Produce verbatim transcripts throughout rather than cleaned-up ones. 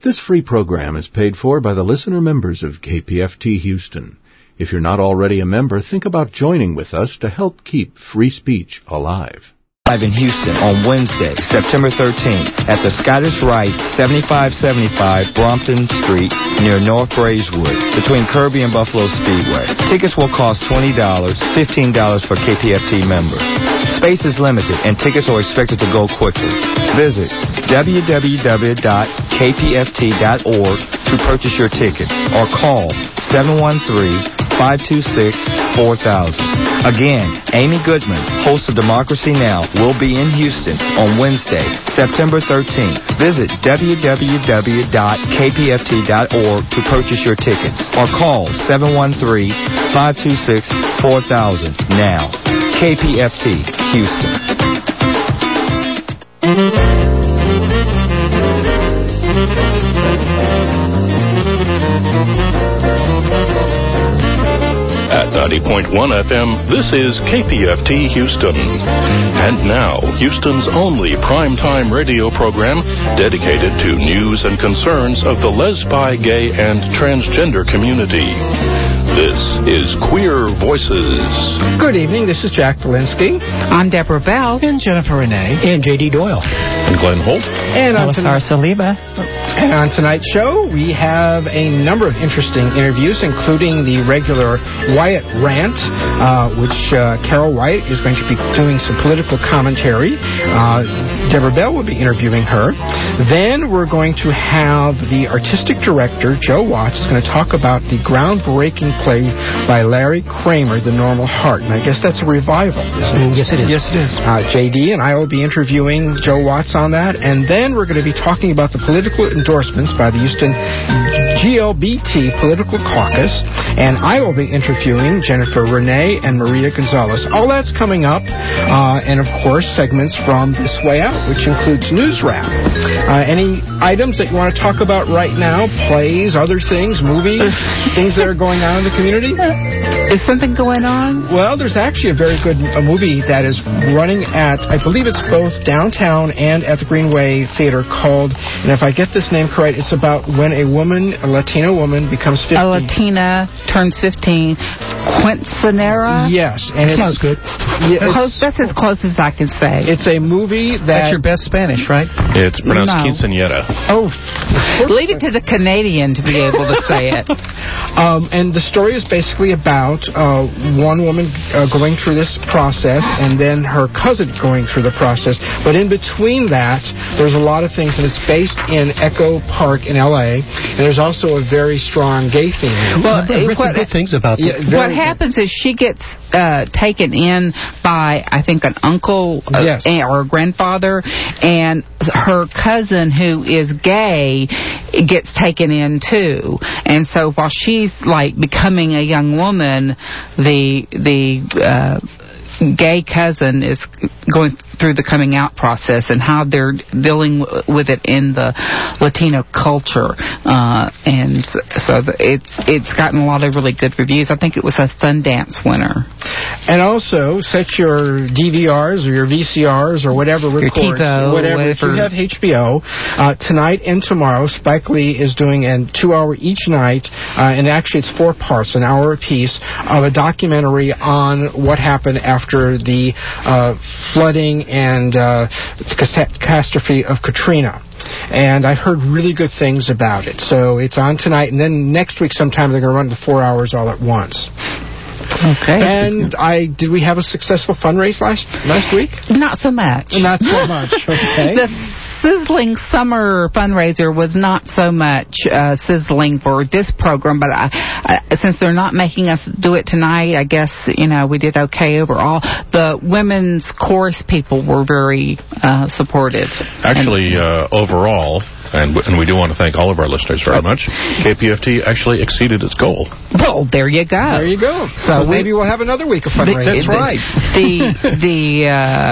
This free program is paid for by the listener members of K P F T Houston. If you're not already a member, think about joining with us to help keep free speech alive. Live in Houston on Wednesday, September thirteenth at the Scottish Rite, seventy-five seventy-five Brompton Street near North Braeswood, between Kirby and Buffalo Speedway. Tickets will cost twenty dollars, fifteen dollars for K P F T members. Space is limited and tickets are expected to go quickly. Visit w w w dot k p f t dot org to purchase your tickets or call seven one three, five two six, four thousand. Again, Amy Goodman, host of Democracy Now!, will be in Houston on Wednesday, September thirteenth. Visit w w w dot k p f t dot org to purchase your tickets or call seven one three, five two six, four thousand now. K P F T, Houston. At ninety point one F M, this is K P F T Houston. And now, Houston's only primetime radio program dedicated to news and concerns of the lesbi, gay, and transgender community. This is Queer Voices. Good evening, this is Jack Polinsky. I'm Deborah Bell. And Jennifer Renee. And J D Doyle. And Glenn Holt. And on, tonight, Saliba. and on tonight's show, we have a number of interesting interviews, including the regular Wyatt Rant, uh, which uh, Carol Wyatt is going to be doing some political commentary. Uh, Deborah Bell will be interviewing her. Then we're going to have the artistic director, Joe Watts, is going to talk about the groundbreaking play by Larry Kramer, The Normal Heart. And I guess that's a revival, isn't it? Yes, it is. Yes, it is. Uh, J D and I will be interviewing Joe Watts on that. And then we're going to be talking about the political endorsements by the Houston G L B T Political Caucus. And I will be interviewing Jennifer Renee and Maria Gonzalez. All that's coming up. Uh, and, of course, segments from This Way Out, which includes News Wrap. Uh, any items that you want to talk about right now? Plays, other things, movies, things that are going on in the community? Is something going on? Well, there's actually a very good a movie that is running at, I believe it's both downtown and at the Greenway Theater called, and if I get this name correct, it's about when a woman, a Latina woman, becomes fifty. A Latina turns fifteen. Quinceanera? Yes. And it sounds good. Yeah, close, that's as close as I can say. It's a movie that... That's your best Spanish, right? It's pronounced No. quinceañera. Oh. Leave it to the Canadian to be able to say it. Um, and the story is basically about uh, one woman uh, going through this process and then her cousin going through the process. But in between that, there's a lot of things, and it's based in Echo Park in L A, and there's also a very strong gay theme. Well, I've read some what, good things about yeah, this. what happens is she gets uh, taken in by, I think, an uncle uh, Yes. or a grandfather, and her cousin, who is gay, gets taken in too. And so while she's like becoming a young woman, the the uh, gay cousin is going through the coming out process and how they're dealing w- with it in the Latino culture, uh, and so the, it's it's gotten a lot of really good reviews. I think it was a Sundance winner. And also, set your D V Rs or your V C Rs or whatever records, TiVo, whatever. If you whatever. have H B O, uh, tonight and tomorrow, Spike Lee is doing a two-hour each night, uh, and actually it's four parts, an hour apiece, of a documentary on what happened after the uh, flooding and uh, catastrophe of Katrina. And I've heard really good things about it. So it's on tonight, and then next week sometime they're going to run the four hours all at once. Okay. And I did we have a successful fundraise last last week? Not so much. Not so much. Okay. The sizzling summer fundraiser was not so much uh, sizzling for this program, but I, I, since they're not making us do it tonight, I guess, you know, we did okay overall. The women's chorus people were very uh, supportive. Actually, uh, overall, and, and we do want to thank all of our listeners very much, K P F T actually exceeded its goal. Well, there you go. There you go. So, so maybe we'll have another week of fundraising. That's right. The, the,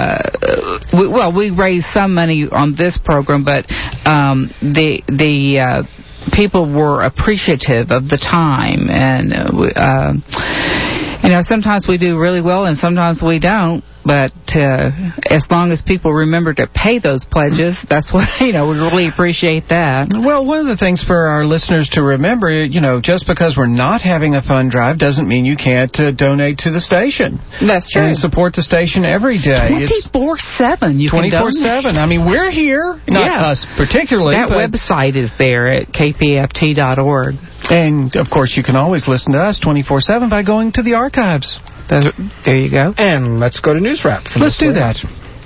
uh, we, well, we raised some money on this program, but um, the, the, uh, people were appreciative of the time, and uh, uh, you know, sometimes we do really well and sometimes we don't. but uh, as long as people remember to pay those pledges, that's what, you know, we really appreciate that. Well, one of the things for our listeners to remember, you know, just because we're not having a fund drive doesn't mean you can't uh, donate to the station. That's true. And support the station every day. twenty-four seven you can donate. twenty-four seven. I mean, we're here. Not yeah. us particularly. That but website is there at k p f t dot org. And, of course, you can always listen to us twenty-four seven by going to the archives. There you go. And let's go to News Wrap. Let's do that.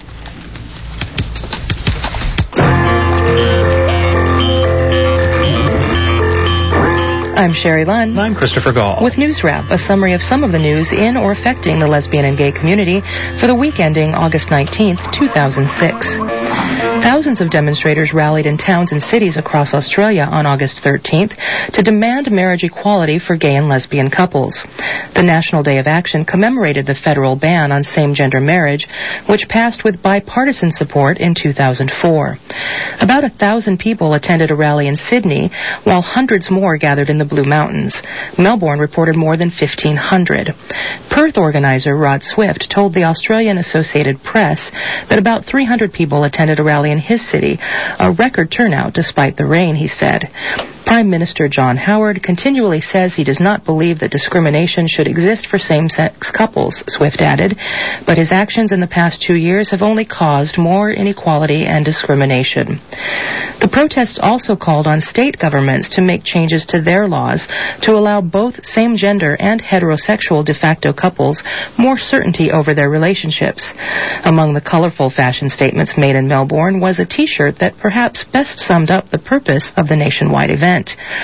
I'm Sherry Lunn. I'm Christopher Gall. With News Wrap, a summary of some of the news in or affecting the lesbian and gay community for the week ending August nineteenth, two thousand six. Thousands of demonstrators rallied in towns and cities across Australia on August thirteenth to demand marriage equality for gay and lesbian couples. The National Day of Action commemorated the federal ban on same-gender marriage, which passed with bipartisan support in two thousand four. About a thousand people attended a rally in Sydney, while hundreds more gathered in the Blue Mountains. Melbourne reported more than fifteen hundred. Perth organizer Rod Swift told the Australian Associated Press that about three hundred people attended a rally in his city, a record turnout despite the rain, he said. Prime Minister John Howard continually says he does not believe that discrimination should exist for same-sex couples, Swift added, but his actions in the past two years have only caused more inequality and discrimination. The protests also called on state governments to make changes to their laws to allow both same-gender and heterosexual de facto couples more certainty over their relationships. Among the colorful fashion statements made in Melbourne was a T-shirt that perhaps best summed up the purpose of the nationwide event.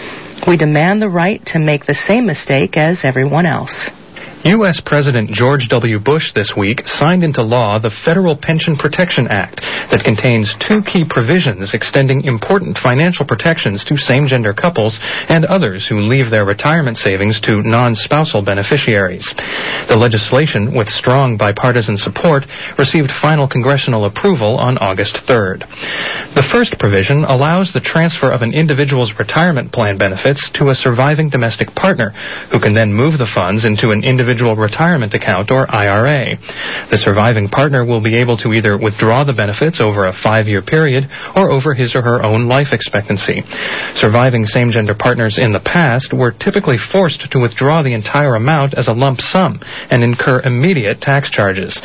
We demand the right to make the same mistake as everyone else. U S President George W. Bush this week signed into law the Federal Pension Protection Act that contains two key provisions extending important financial protections to same-gender couples and others who leave their retirement savings to non-spousal beneficiaries. The legislation, with strong bipartisan support, received final congressional approval on August third. The first provision allows the transfer of an individual's retirement plan benefits to a surviving domestic partner, who can then move the funds into an individual retirement account, or I R A. The surviving partner will be able to either withdraw the benefits over a five-year period or over his or her own life expectancy. Surviving same-gender partners in the past were typically forced to withdraw the entire amount as a lump sum and incur immediate tax charges.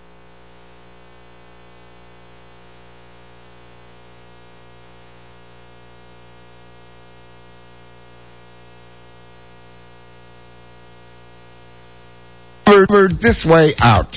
Word this way out.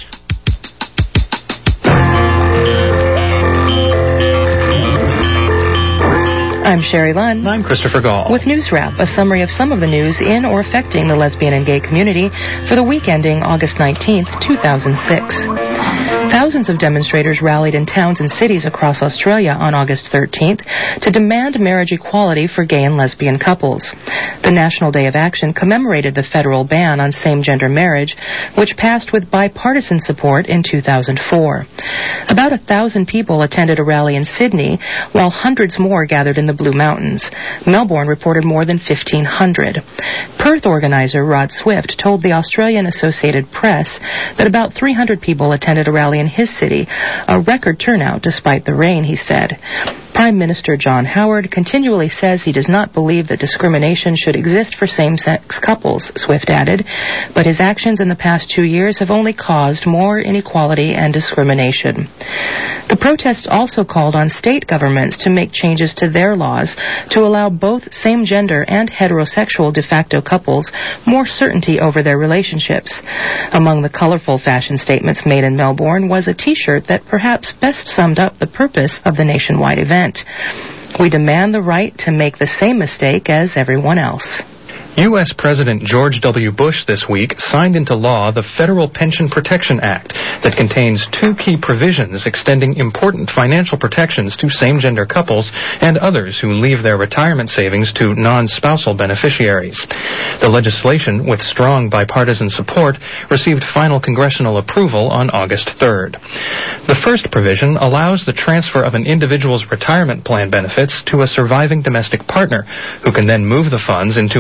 I'm Sherry Lunn. I'm Christopher Gall. With News Wrap, a summary of some of the news in or affecting the lesbian and gay community for the week ending August nineteenth, two thousand six. Thousands of demonstrators rallied in towns and cities across Australia on August thirteenth to demand marriage equality for gay and lesbian couples. The National Day of Action commemorated the federal ban on same-gender marriage, which passed with bipartisan support in two thousand four. About a thousand people attended a rally in Sydney, while hundreds more gathered in the Blue Mountains. Melbourne reported more than fifteen hundred. Perth organizer Rod Swift told the Australian Associated Press that about three hundred people attended a rally in his city, a record turnout despite the rain, he said. Prime Minister John Howard continually says he does not believe that discrimination should exist for same-sex couples, Swift added, but his actions in the past two years have only caused more inequality and discrimination. The protests also called on state governments to make changes to their laws to allow both same-gender and heterosexual de facto couples more certainty over their relationships. Among the colorful fashion statements made in Melbourne was a T-shirt that perhaps best summed up the purpose of the nationwide event. We demand the right to make the same mistake as everyone else. U S President George W. Bush this week signed into law the Federal Pension Protection Act that contains two key provisions extending important financial protections to same-gender couples and others who leave their retirement savings to non-spousal beneficiaries. The legislation, with strong bipartisan support, received final congressional approval on August third. The first provision allows the transfer of an individual's retirement plan benefits to a surviving domestic partner, who can then move the funds into an individual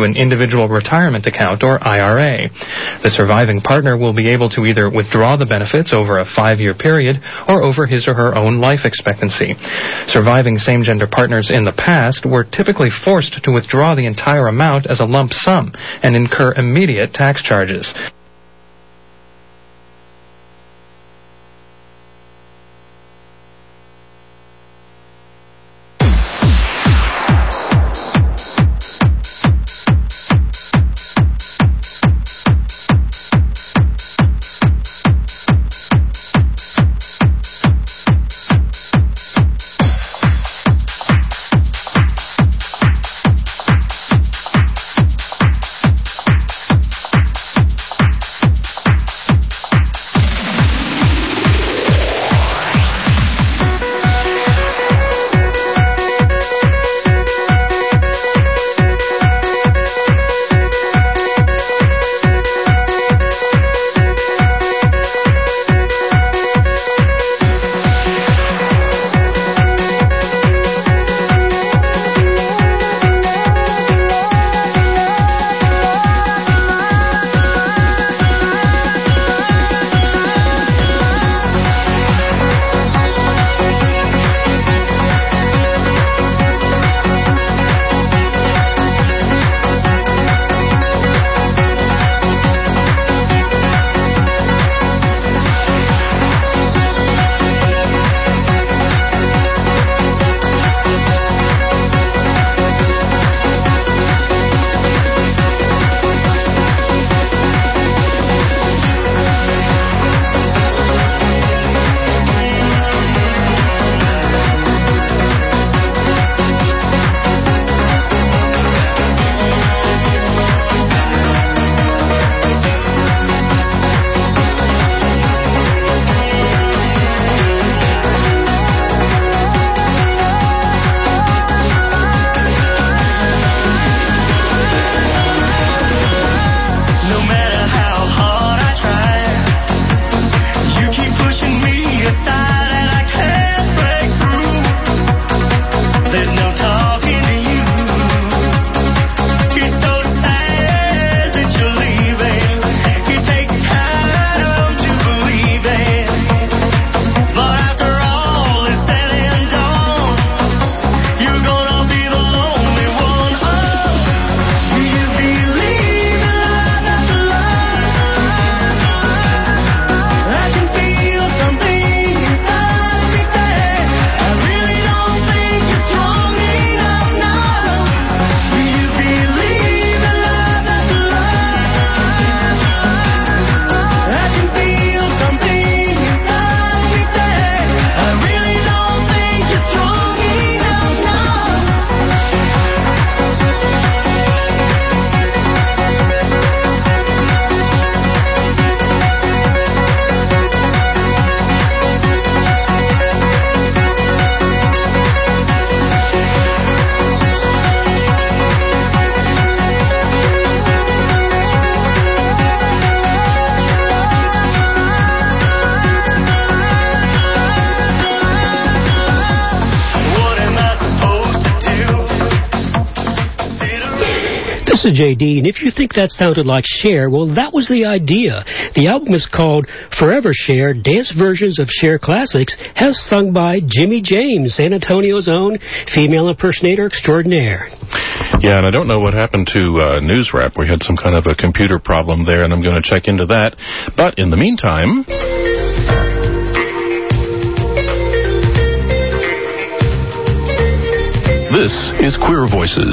individual retirement account, or I R A. The surviving partner will be able to either withdraw the benefits over a five-year period or over his or her own life expectancy. Surviving same-gender partners in the past were typically forced to withdraw the entire amount as a lump sum and incur immediate tax charges. This is J D, and if you think that sounded like Cher, well, that was the idea. The album is called Forever Cher, Dance Versions of Cher Classics, as sung by Jimmy James, San Antonio's own female impersonator extraordinaire. Yeah, and I don't know what happened to uh, News Wrap. We had some kind of a computer problem there, and I'm going to check into that. But in the meantime... This is Queer Voices.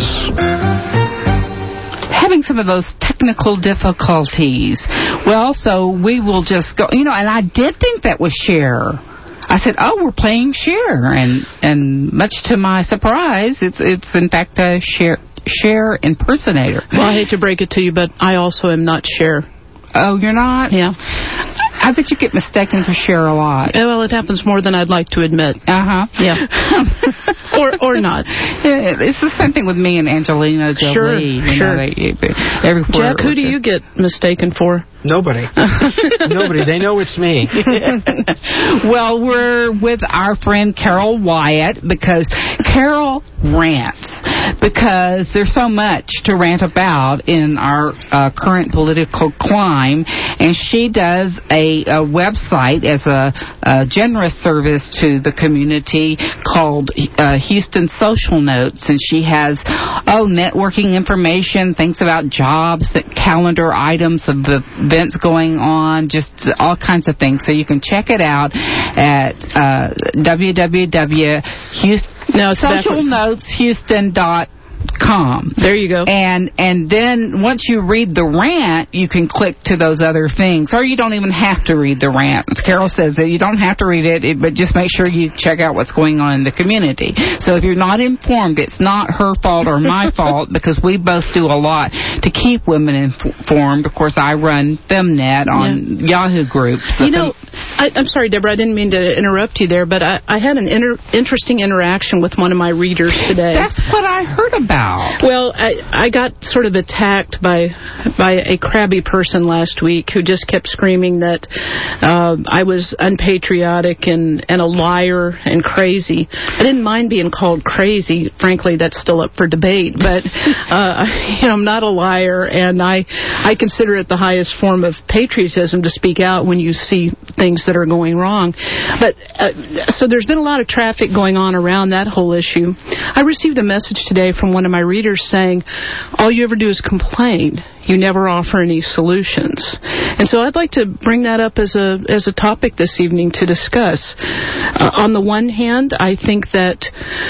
Having some of those technical difficulties. Well, so we will just go, you know, and I did think that was Cher. I said, oh, we're playing Cher. And and much to my surprise, it's it's in fact a Cher, Cher impersonator. Well, I hate to break it to you, but I also am not Cher. Oh, you're not? Yeah. I bet you get mistaken for Cher a lot. Yeah, well, it happens more than I'd like to admit. Uh-huh. Yeah. or or not. It's the same thing with me and Angelina Jolie. Sure, you sure. Know, they, they, everywhere. Jack, who do you get mistaken for? Nobody. Nobody. They know it's me. Well, we're with our friend Carol Wyatt because Carol rants because there's so much to rant about in our uh, current political climb, and she does a, a website as a, a generous service to the community called uh, Houston Social Notes, and she has oh networking information, things about jobs, calendar items of the events going on, just all kinds of things. So you can check it out at uh, w w w dot houston No, social notes houston dot com. There you go. And and then once you read the rant, you can click to those other things. Or you don't even have to read the rant. Carol says that you don't have to read it, but just make sure you check out what's going on in the community. So if you're not informed, it's not her fault or my fault, because we both do a lot to keep women informed. Of course, I run FemNet on yeah. Yahoo groups. So you know, I, I'm sorry, Deborah, I didn't mean to interrupt you there, but I, I had an inter- interesting interaction with one of my readers today. That's what I heard about. Well, I, I got sort of attacked by by a crabby person last week who just kept screaming that uh, I was unpatriotic and, and a liar and crazy. I didn't mind being called crazy. Frankly, that's still up for debate. But uh, you know, I'm not a liar, and I I consider it the highest form of patriotism to speak out when you see things that are going wrong. But uh, so there's been a lot of traffic going on around that whole issue. I received a message today from one of my readers saying, all you ever do is complain. You never offer any solutions. And so I'd like to bring that up as a as a topic this evening to discuss. Uh, on the one hand, I think that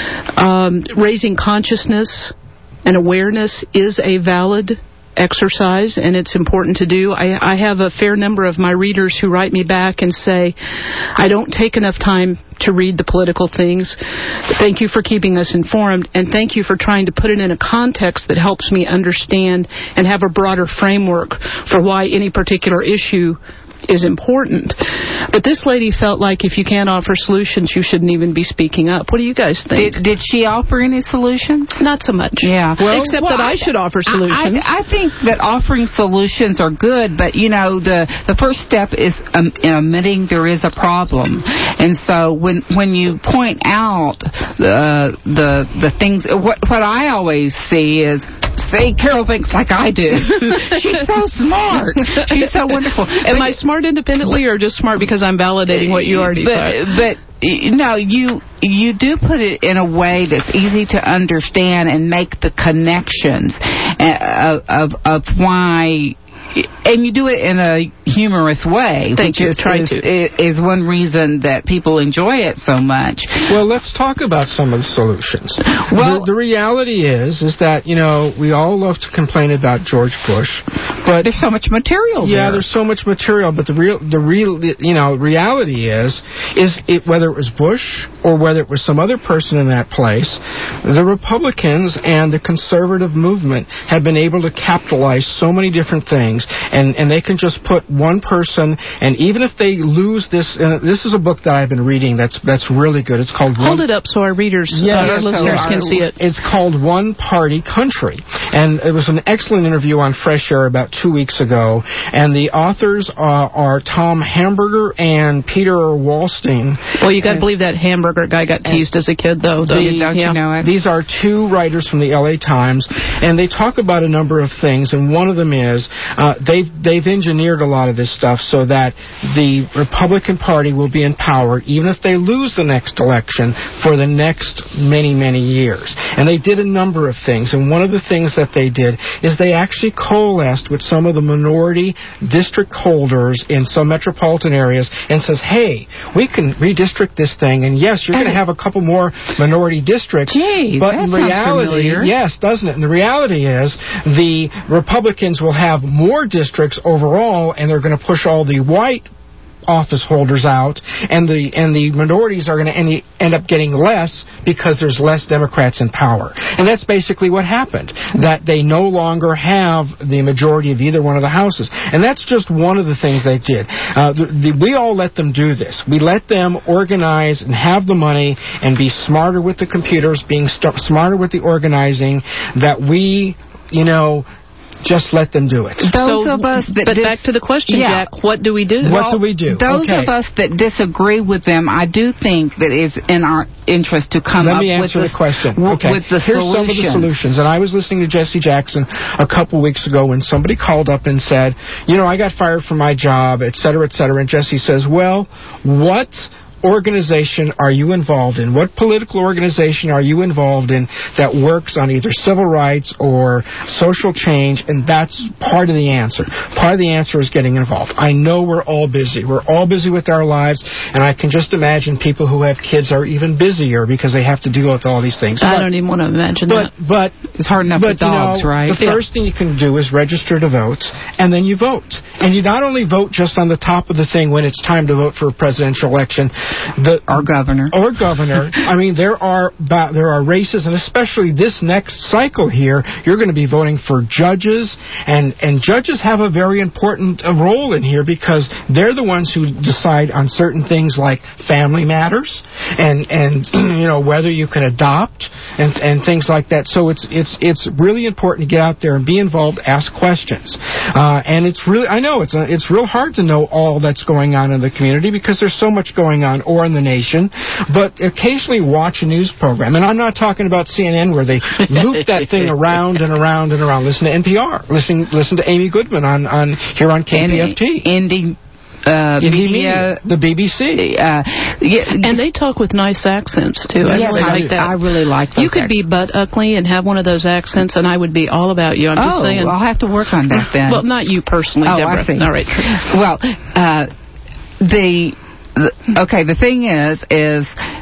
um, raising consciousness and awareness is a valid exercise, and it's important to do. I, I have a fair number of my readers who write me back and say, I don't take enough time to read the political things. Thank you for keeping us informed, and thank you for trying to put it in a context that helps me understand and have a broader framework for why any particular issue is important. But this lady felt like if you can't offer solutions, you shouldn't even be speaking up. What do you guys think? Did, did she offer any solutions? Not so much. Yeah. Well, Except well, that I, I should offer solutions. I, I, I think that offering solutions are good, but, you know, the, the first step is um, admitting there is a problem. And so when when you point out the the, the things, what, what I always see is, see, Carol thinks like I do. She's so smart. She's so wonderful. Am but, I smart independently or just smart because I'm validating what you already but, thought? But, no, you you do put it in a way that's easy to understand and make the connections of, of, of why... And you do it in a humorous way, Thank which you. is, Try is, to. is one reason that people enjoy it so much. Well, let's talk about some of the solutions. Well, the, the reality is, is that, you know, we all love to complain about George Bush, but there's so much material. Yeah, there. there's so much material, but the real, the real, you know, reality is, is it, whether it was Bush or whether it was some other person in that place, the Republicans and the conservative movement have been able to capitalize so many different things. And, and they can just put one person, and even if they lose this, and this is a book that I've been reading that's that's really good. It's called Hold One, it up so our readers, yes, uh, our listeners so can our, see it. It's called One Party Country. And it was an excellent interview on Fresh Air about two weeks ago. And the authors are, are Tom Hamburger and Peter Wallstein. Well, you got to believe that Hamburger guy got teased as a kid, though. The, don't yeah. you know it? These are two writers from the L A Times, and they talk about a number of things, and one of them is uh, they've they've engineered a lot of this stuff so that the Republican Party will be in power even if they lose the next election for the next many, many years. And they did a number of things, and one of the things that they did is they actually coalesced with some of the minority district holders in some metropolitan areas and says, hey, we can redistrict this thing, and yes, you're going to have a couple more minority districts, Geez, but that in reality, yes, doesn't it? And the reality is the Republicans will have more districts overall, and they're going to push all the white office holders out, and the and the minorities are going to end, end up getting less because there's less Democrats in power. And that's basically what happened, that they no longer have the majority of either one of the houses. And that's just one of the things they did. Uh, the, the, we all let them do this. We let them organize and have the money and be smarter with the computers, being st- smarter with the organizing, that we, you know, just let them do it. Those so, of us that but dis- back to the question, yeah. Jack, what do we do? What well, do we do? Those okay. of us that disagree with them, I do think that it's in our interest to come Let up me answer with the question. W- okay. with the Here's solutions. some of the solutions. And I was listening to Jesse Jackson a couple weeks ago when somebody called up and said, you know, I got fired from my job, et cetera, et cetera. And Jesse says, well, what organization are you involved in? What political organization are you involved in that works on either civil rights or social change? And that's part of the answer. Part of the answer is getting involved. I know we're all busy. We're all busy with our lives, and I can just imagine people who have kids are even busier because they have to deal with all these things. I but, don't even want to imagine but, that. But it's hard enough but, with dogs, you know, right? The yeah. first thing you can do is register to vote, and then you vote. And you not only vote just on the top of the thing when it's time to vote for a presidential election, the or governor, or governor. I mean, there are there are races, and especially this next cycle here, you're going to be voting for judges, and and judges have a very important uh, role in here because they're the ones who decide on certain things like family matters, and and you know whether you can adopt and and things like that. So it's it's it's really important to get out there and be involved, ask questions, uh, and it's really I know it's a, it's real hard to know all that's going on in the community because there's so much going on, or in the nation, but occasionally watch a news program. And I'm not talking about C N N where they loop that thing around and around and around. Listen to N P R. Listen listen to Amy Goodman on, on here on K P F T. Indy uh, Indie Media, the B B C. Uh, yeah, and they talk with nice accents, too. I yeah, really I, like that. I really like those You could accents. be butt ugly and have one of those accents, and I would be all about you. I'm just oh, saying. I'll have to work on that then. Well, not you personally, oh, Deborah. I see. All right. Well, uh, the... Okay, the thing is, is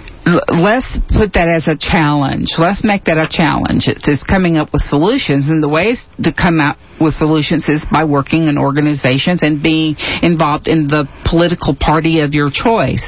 let's put that as a challenge. Let's make that a challenge. It's, it's coming up with solutions, and the ways to come out with solutions is by working in organizations and being involved in the political party of your choice.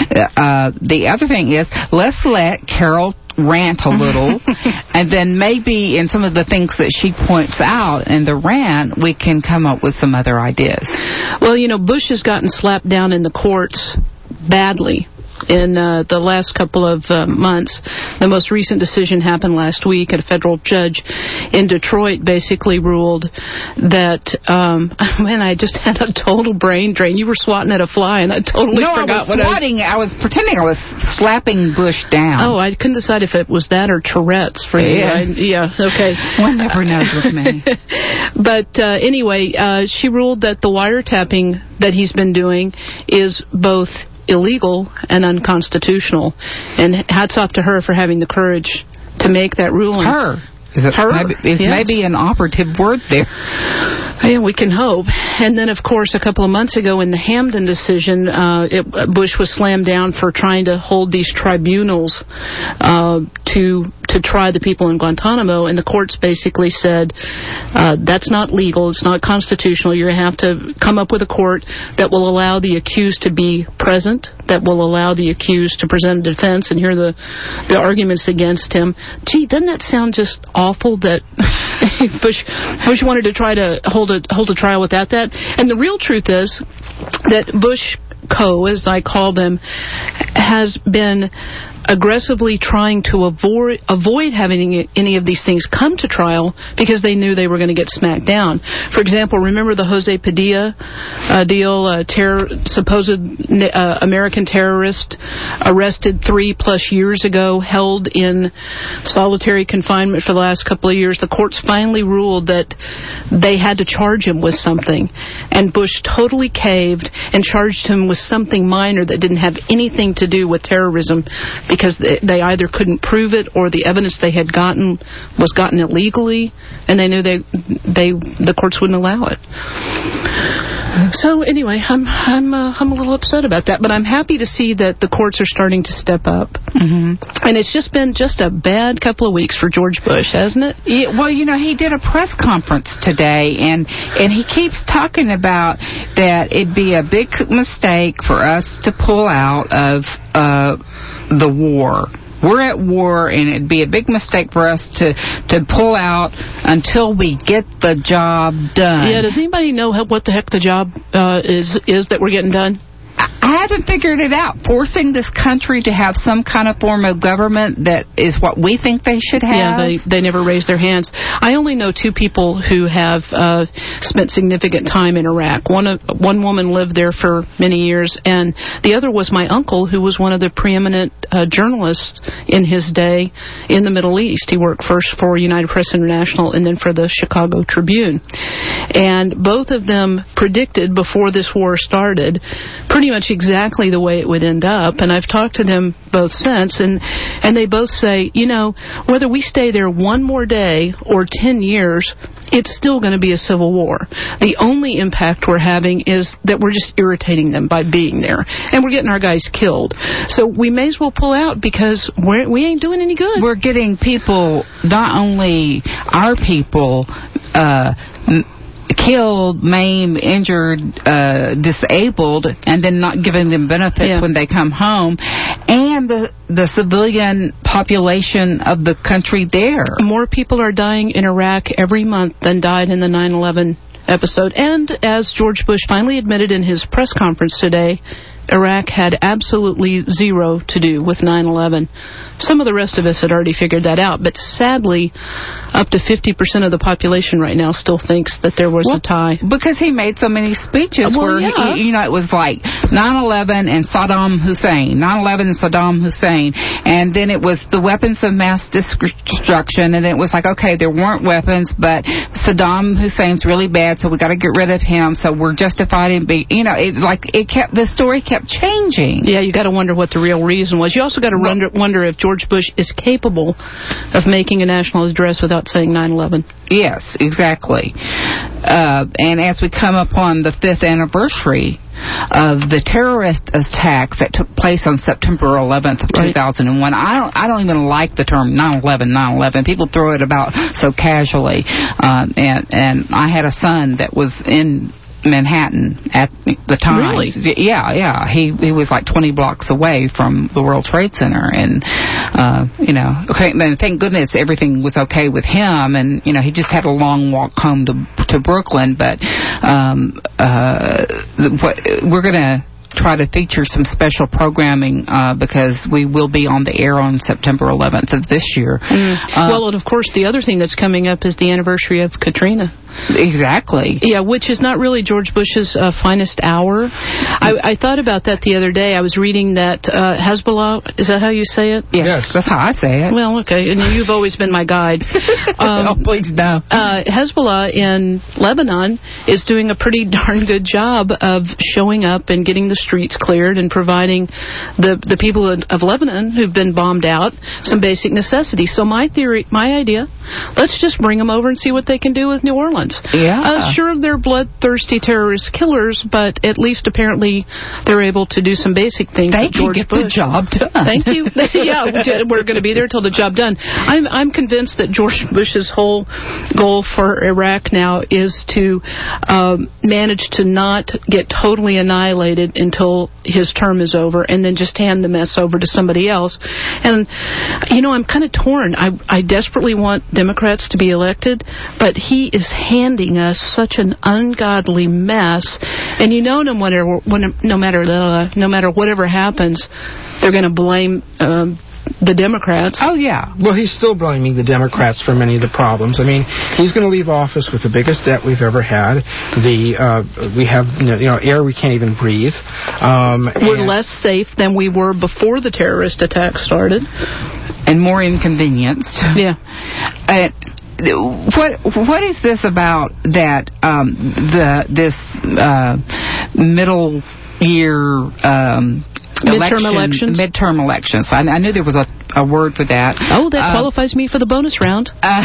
Uh, the other thing is, let's let Carol rant a little, and then maybe in some of the things that she points out in the rant, we can come up with some other ideas. Well, you know, Bush has gotten slapped down in the courts badly in uh, the last couple of uh, months. The most recent decision happened last week. A federal judge in Detroit basically ruled that, um, man, I just had a total brain drain. You were swatting at a fly, and I totally no, forgot I was what swatting. I was... I was pretending I was slapping Bush down. Oh, I couldn't decide if it was that or Tourette's for you. Yeah, I, yeah okay. One never knows with me. But uh, anyway, uh, she ruled that the wiretapping that he's been doing is both illegal and unconstitutional. And hats off to her for having the courage to make that ruling. Her. Is it her? Maybe, is yes. maybe an operative word there. Yeah, we can hope. And then, of course, a couple of months ago in the Hamden decision, uh, it, Bush was slammed down for trying to hold these tribunals uh, to to try the people in Guantanamo, and the courts basically said uh, that's not legal, it's not constitutional. You're going to have to come up with a court that will allow the accused to be present, that will allow the accused to present a defense and hear the the arguments against him. Gee, doesn't that sound just awful that Bush Bush wanted to try to hold a hold a trial without that? And the real truth is that Bush Co., as I call them, has been aggressively trying to avoid avoid having any of these things come to trial because they knew they were going to get smacked down. For example, remember the Jose Padilla uh, deal, uh, terror, supposed uh, American terrorist arrested three plus years ago, held in solitary confinement for the last couple of years. The courts finally ruled that they had to charge him with something, and Bush totally caved and charged him with something minor that didn't have anything to do with terrorism, because they either couldn't prove it or the evidence they had gotten was gotten illegally, and they knew they they the courts wouldn't allow it. So anyway, I'm I'm uh, I'm a little upset about that, but I'm happy to see that the courts are starting to step up. Mm-hmm. And it's just been just a bad couple of weeks for George Bush, hasn't it? Yeah, well, you know, he did a press conference today, and and he keeps talking about that it'd be a big mistake for us to pull out of uh, the war. We're at war, and it'd be a big mistake for us to, to pull out until we get the job done. Yeah, does anybody know how, what the heck the job uh, is is that we're getting done? I haven't figured it out. Forcing this country to have some kind of form of government that is what we think they should have. Yeah, they, they never raise their hands. I only know two people who have uh, spent significant time in Iraq. One of, one woman lived there for many years, and the other was my uncle, who was one of the preeminent uh, journalists in his day in the Middle East. He worked first for United Press International and then for the Chicago Tribune. And both of them predicted before this war started pretty much exactly the way it would end up, and I've talked to them both since, and and they both say, you know, whether we stay there one more day or ten years, it's still going to be a civil war. The only impact we're having is that we're just irritating them by being there, and we're getting our guys killed. So we may as well pull out because we're, we ain't doing any good. We're getting people, not only our people, uh, killed, maimed, injured, uh, disabled, and then not giving them benefits yeah. when they come home, and the the civilian population of the country there. More people are dying in Iraq every month than died in the nine eleven episode. And as George Bush finally admitted in his press conference today, Iraq had absolutely zero to do with nine eleven. Some of the rest of us had already figured that out, but sadly, up to fifty percent of the population right now still thinks that there was well, a tie. Because he made so many speeches well, where, yeah. he, you know, it was like nine eleven and Saddam Hussein, nine eleven and Saddam Hussein, and then it was the weapons of mass destruction, and then it was like, okay, there weren't weapons, but Saddam Hussein's really bad, so we got to get rid of him, so we're justified in being, you know, it, like, it kept, the story kept changing. Yeah, you got to wonder what the real reason was. You also got to well, wonder, wonder if George Bush is capable of making a national address without saying nine eleven. Yes, exactly. Uh, and as we come upon the fifth anniversary of the terrorist attacks that took place on September eleventh of right. two thousand one, I don't, I don't even like the term nine eleven, nine eleven. People throw it about so casually. Um, and, and I had a son that was in Manhattan at the time. Really? Yeah, yeah. He he was like twenty blocks away from the World Trade Center, and uh, you know, okay, thank goodness everything was okay with him, and you know, he just had a long walk home to to Brooklyn. But um, uh, what, we're gonna try to feature some special programming uh, because we will be on the air on September eleventh of this year. Mm. Uh, well, and of course, the other thing that's coming up is the anniversary of Katrina. Exactly. Yeah, which is not really George Bush's uh, finest hour. I, I thought about that the other day. I was reading that uh, Hezbollah, is that how you say it? Yes, yes, that's how I say it. Well, okay, and you've always been my guide. Um, oh, please no. Uh, Hezbollah in Lebanon is doing a pretty darn good job of showing up and getting the streets cleared and providing the the people of Lebanon who've been bombed out some basic necessities. So my theory, my idea, let's just bring them over and see what they can do with New Orleans. Yeah. Uh, sure, they're bloodthirsty terrorist killers, but at least apparently they're able to do some basic things. They can George get Bush. the job done. Thank you. Yeah, we're going to be there till the job done. I'm I'm convinced that George Bush's whole goal for Iraq now is to um, manage to not get totally annihilated until his term is over, and then just hand the mess over to somebody else. And you know, I'm kind of torn. I I desperately want Democrats to be elected, but he is handing us such an ungodly mess, and you know, no matter no matter uh, no matter whatever happens, they're going to blame um, the Democrats. Oh yeah. Well, he's still blaming the Democrats for many of the problems. I mean, he's going to leave office with the biggest debt we've ever had. The uh, we have you know air we can't even breathe. Um, we're less safe than we were before the terrorist attack started, and more inconvenienced. Yeah. Uh, What what is this about that um, the this uh, middle year um, midterm election, elections? Midterm elections. I, I knew there was a, a word for that. Oh, that uh, qualifies me for the bonus round. Uh,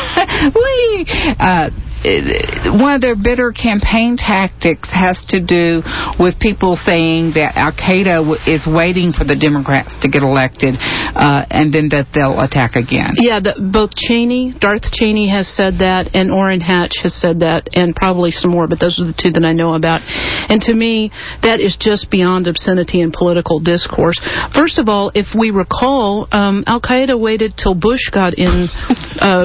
we. Uh, one of their bitter campaign tactics has to do with people saying that Al-Qaeda w- is waiting for the Democrats to get elected, uh, and then that they'll attack again. Yeah, the, both Cheney, Darth Cheney has said that, and Orrin Hatch has said that, and probably some more, but those are the two that I know about. And to me, that is just beyond obscenity in political discourse. First of all, if we recall, um, Al-Qaeda waited till Bush got in, uh,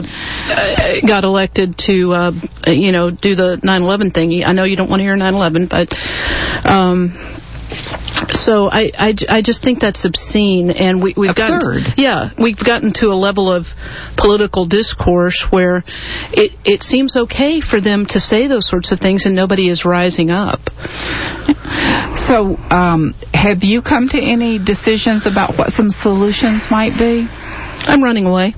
got elected to... Uh, you know, do the nine eleven thingy. I know you don't want to hear nine eleven, but um, So I, I, I just think that's obscene, and we, we've Absurd. gotten yeah we've gotten to a level of political discourse where it it seems okay for them to say those sorts of things, and nobody is rising up. So, um, have you come to any decisions about what some solutions might be? I'm running away.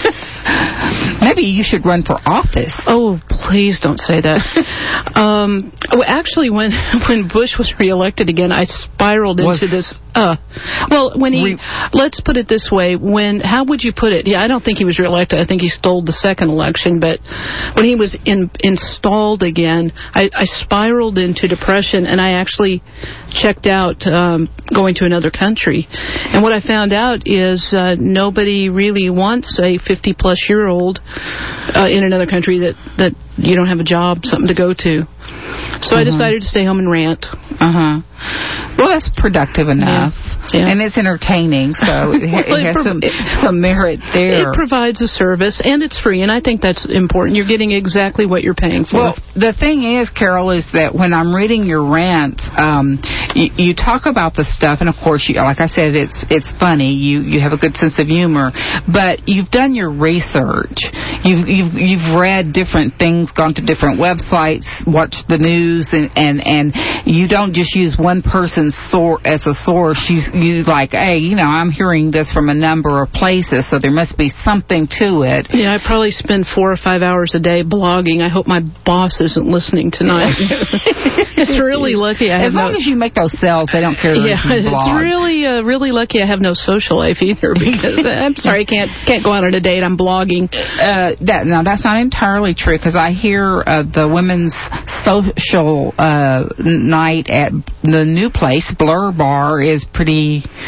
Maybe you should run for office. Oh, please don't say that. um, well, actually, when when Bush was reelected again, I spiraled into was, this. Uh, well, when he, re- let's put it this way: when how would you put it? Yeah, I don't think he was reelected. I think he stole the second election. But when he was in, installed again, I, I spiraled into depression, and I actually checked out um, going to another country. And what I found out is uh, nobody really wants a fifty-plus-year-old uh, in another country that, that you don't have a job, something to go to. So mm-hmm. I decided to stay home and rant. Uh-huh. Well, that's productive enough. Yeah. Yeah. And it's entertaining, so it, well, it has it prov- some, some merit there. It provides a service, and it's free, and I think that's important. You're getting exactly what you're paying for. Well, the thing is, Carol, is that when I'm reading your rant, um, you, you talk about the stuff, and of course, you, like I said, it's it's funny. You you have a good sense of humor, but you've done your research. You've you've you've read different things, gone to different websites, watched the news, and and, and you don't just use one person's source as a source. You you like, hey, you know, I'm hearing this from a number of places, so there must be something to it. Yeah, I probably spend four or five hours a day blogging. I hope my boss isn't listening tonight. It's really lucky I have As long no, as you make those sales, they don't care. Yeah, it's blog. really uh, really lucky I have no social life either, because I'm sorry, I can't can't go out on a date. I'm blogging. Uh, that now that's not entirely true, because I hear uh, the women's social uh, night at the new place, Blur Bar, is pretty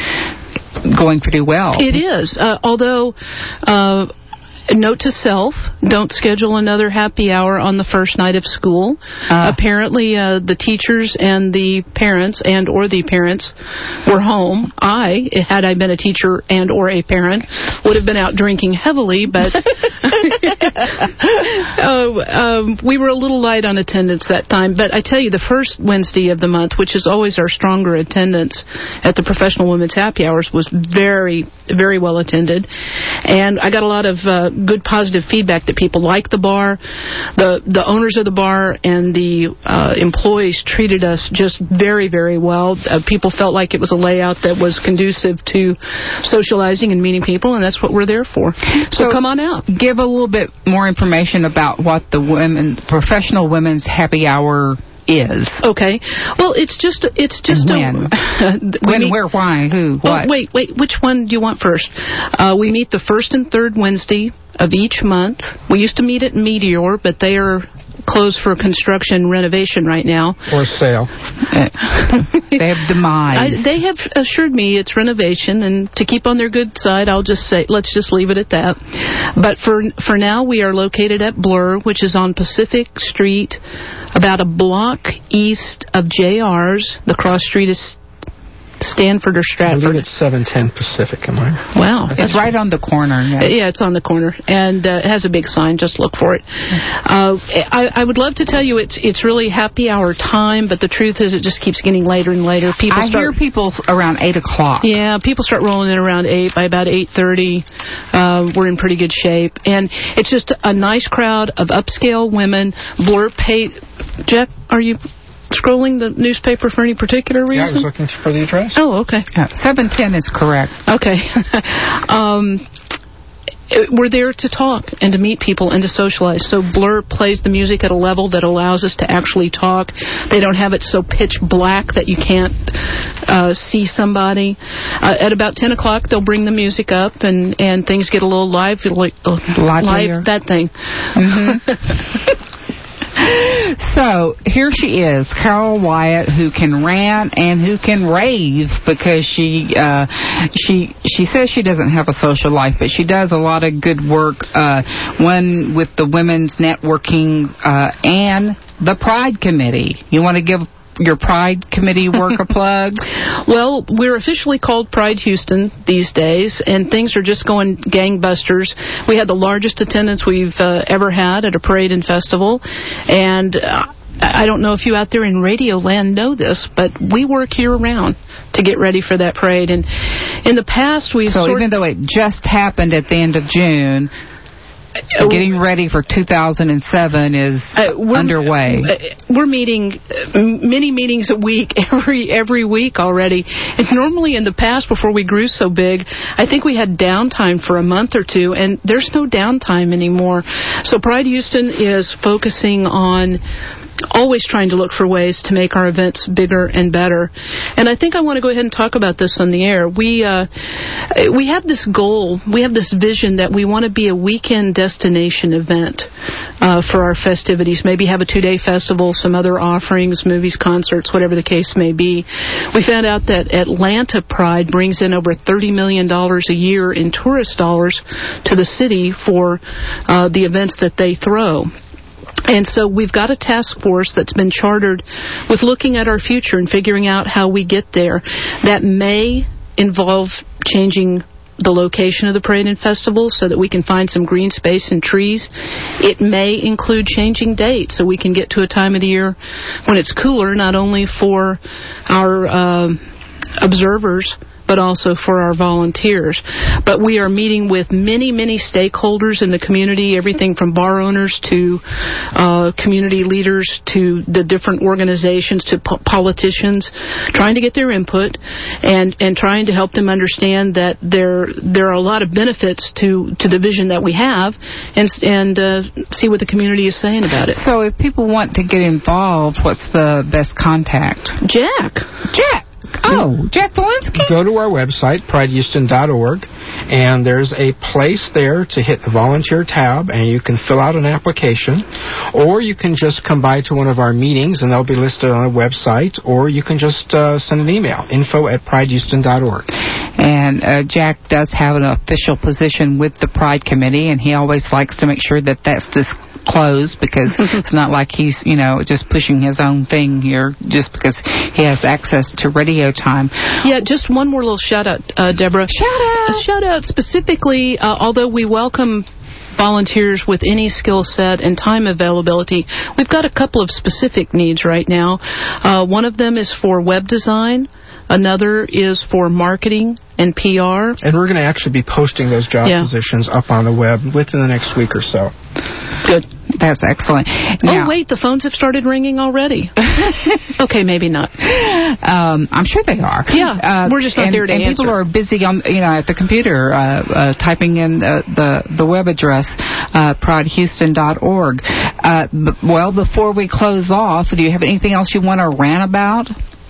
going pretty well. It is, uh, although. Uh, Note to self, don't schedule another happy hour on the first night of school. Uh, Apparently, uh, the teachers and the parents and or the parents were home. I, had I been a teacher and or a parent, would have been out drinking heavily, but uh, um, we were a little light on attendance that time. But I tell you, the first Wednesday of the month, which is always our stronger attendance at the Professional Women's Happy Hours, was very, very well attended. And I got a lot of uh, good positive feedback that people liked the bar. The the owners of the bar and the uh, employees treated us just very, very well. Uh, people felt like it was a layout that was conducive to socializing and meeting people, and that's what we're there for. So, so come on out. Give a little bit more information about what the women, Professional Women's Happy Hour is. Okay. Well, it's just it's just when, a, when, meet, where, why, who, what? Oh, wait, wait. Which one do you want first? Uh, we meet the first and third Wednesday of each month. We used to meet at Meteor, but they are closed for construction renovation right now. Or sale. They have demise. I, they have assured me it's renovation, and to keep on their good side, I'll just say, let's just leave it at that. But for for now, we are located at Blur, which is on Pacific Street, about a block east of J R's. The cross street is Stanford or Stratford. I believe it's seven ten Pacific, am I? Wow. It's right on the corner. Yeah, yeah it's on the corner. And uh, it has a big sign. Just look for it. Uh, I, I would love to tell you it's it's really happy hour time, but the truth is it just keeps getting later and later. People I start, hear people around eight o'clock. Yeah, people start rolling in around eight. By about eight thirty, uh, we're in pretty good shape. And it's just a nice crowd of upscale women. Blur pay... Jack, are you... scrolling the newspaper for any particular reason? Yeah, I was looking for the address. Oh, okay. Yeah, seven ten is correct. Okay. um, we're there to talk and to meet people and to socialize. So Blur plays the music at a level that allows us to actually talk. They don't have it so pitch black that you can't uh, see somebody. Uh, at about ten o'clock, they'll bring the music up, and, and things get a little live, like uh, live, that thing. Mm-hmm. So, here she is, Carol Wyatt, who can rant and who can rave, because she uh, she she says she doesn't have a social life, but she does a lot of good work, uh, one with the Women's Networking uh, and the Pride Committee. You want to give your Pride Committee work a plug? Well, we're officially called Pride Houston these days, and things are just going gangbusters. We had the largest attendance we've uh, ever had at a parade and festival, and uh, I don't know if you out there in radio land know this, but we work year-round to get ready for that parade. And in the past, we So even though it just happened at the end of June, uh, getting ready for two thousand seven is uh, we're, underway. Uh, we're meeting uh, many meetings a week, every every week already. And normally in the past, before we grew so big, I think we had downtime for a month or two, and there's no downtime anymore. So Pride Houston is focusing on always trying to look for ways to make our events bigger and better. And I think I want to go ahead and talk about this on the air. We uh, we have this goal, we have this vision that we want to be a weekend destination event uh, for our festivities. Maybe have a two-day festival, some other offerings, movies, concerts, whatever the case may be. We found out that Atlanta Pride brings in over thirty million dollars a year in tourist dollars to the city for uh, the events that they throw. And so we've got a task force that's been chartered with looking at our future and figuring out how we get there. That may involve changing the location of the parade and festival so that we can find some green space and trees. It may include changing dates so we can get to a time of the year when it's cooler, not only for our uh, observers, but also for our volunteers. But we are meeting with many, many stakeholders in the community, everything from bar owners to uh, community leaders to the different organizations to po- politicians, trying to get their input and, and trying to help them understand that there there are a lot of benefits to, to the vision that we have and, and uh, see what the community is saying about it. So if people want to get involved, what's the best contact? Jack. Jack. Oh, Jack Walensky? Go to our website, pride houston dot org, and there's a place there to hit the volunteer tab, and you can fill out an application, or you can just come by to one of our meetings, and they'll be listed on the website, or you can just uh, send an email, info at pride houston dot org. And uh, Jack does have an official position with the Pride Committee, and he always likes to make sure that that's disclosed because it's not like he's, you know, just pushing his own thing here just because he has access to radio time. Yeah, just one more little shout-out, uh, Deborah. Shout-out! A shout-out specifically, uh, although we welcome volunteers with any skill set and time availability, we've got a couple of specific needs right now. Uh, one of them is for web design. Another is for marketing and P R. And we're going to actually be posting those job yeah. positions up on the web within the next week or so. Good. That's excellent. Now, oh, wait, the phones have started ringing already. Okay, maybe not. Um, I'm sure they are. Yeah, uh, we're just not and, there to and answer. People are busy on, you know, at the computer uh, uh, typing in the, the, the web address, uh, pride houston dot org. Uh, b- well, before we close off, do you have anything else you want to rant about?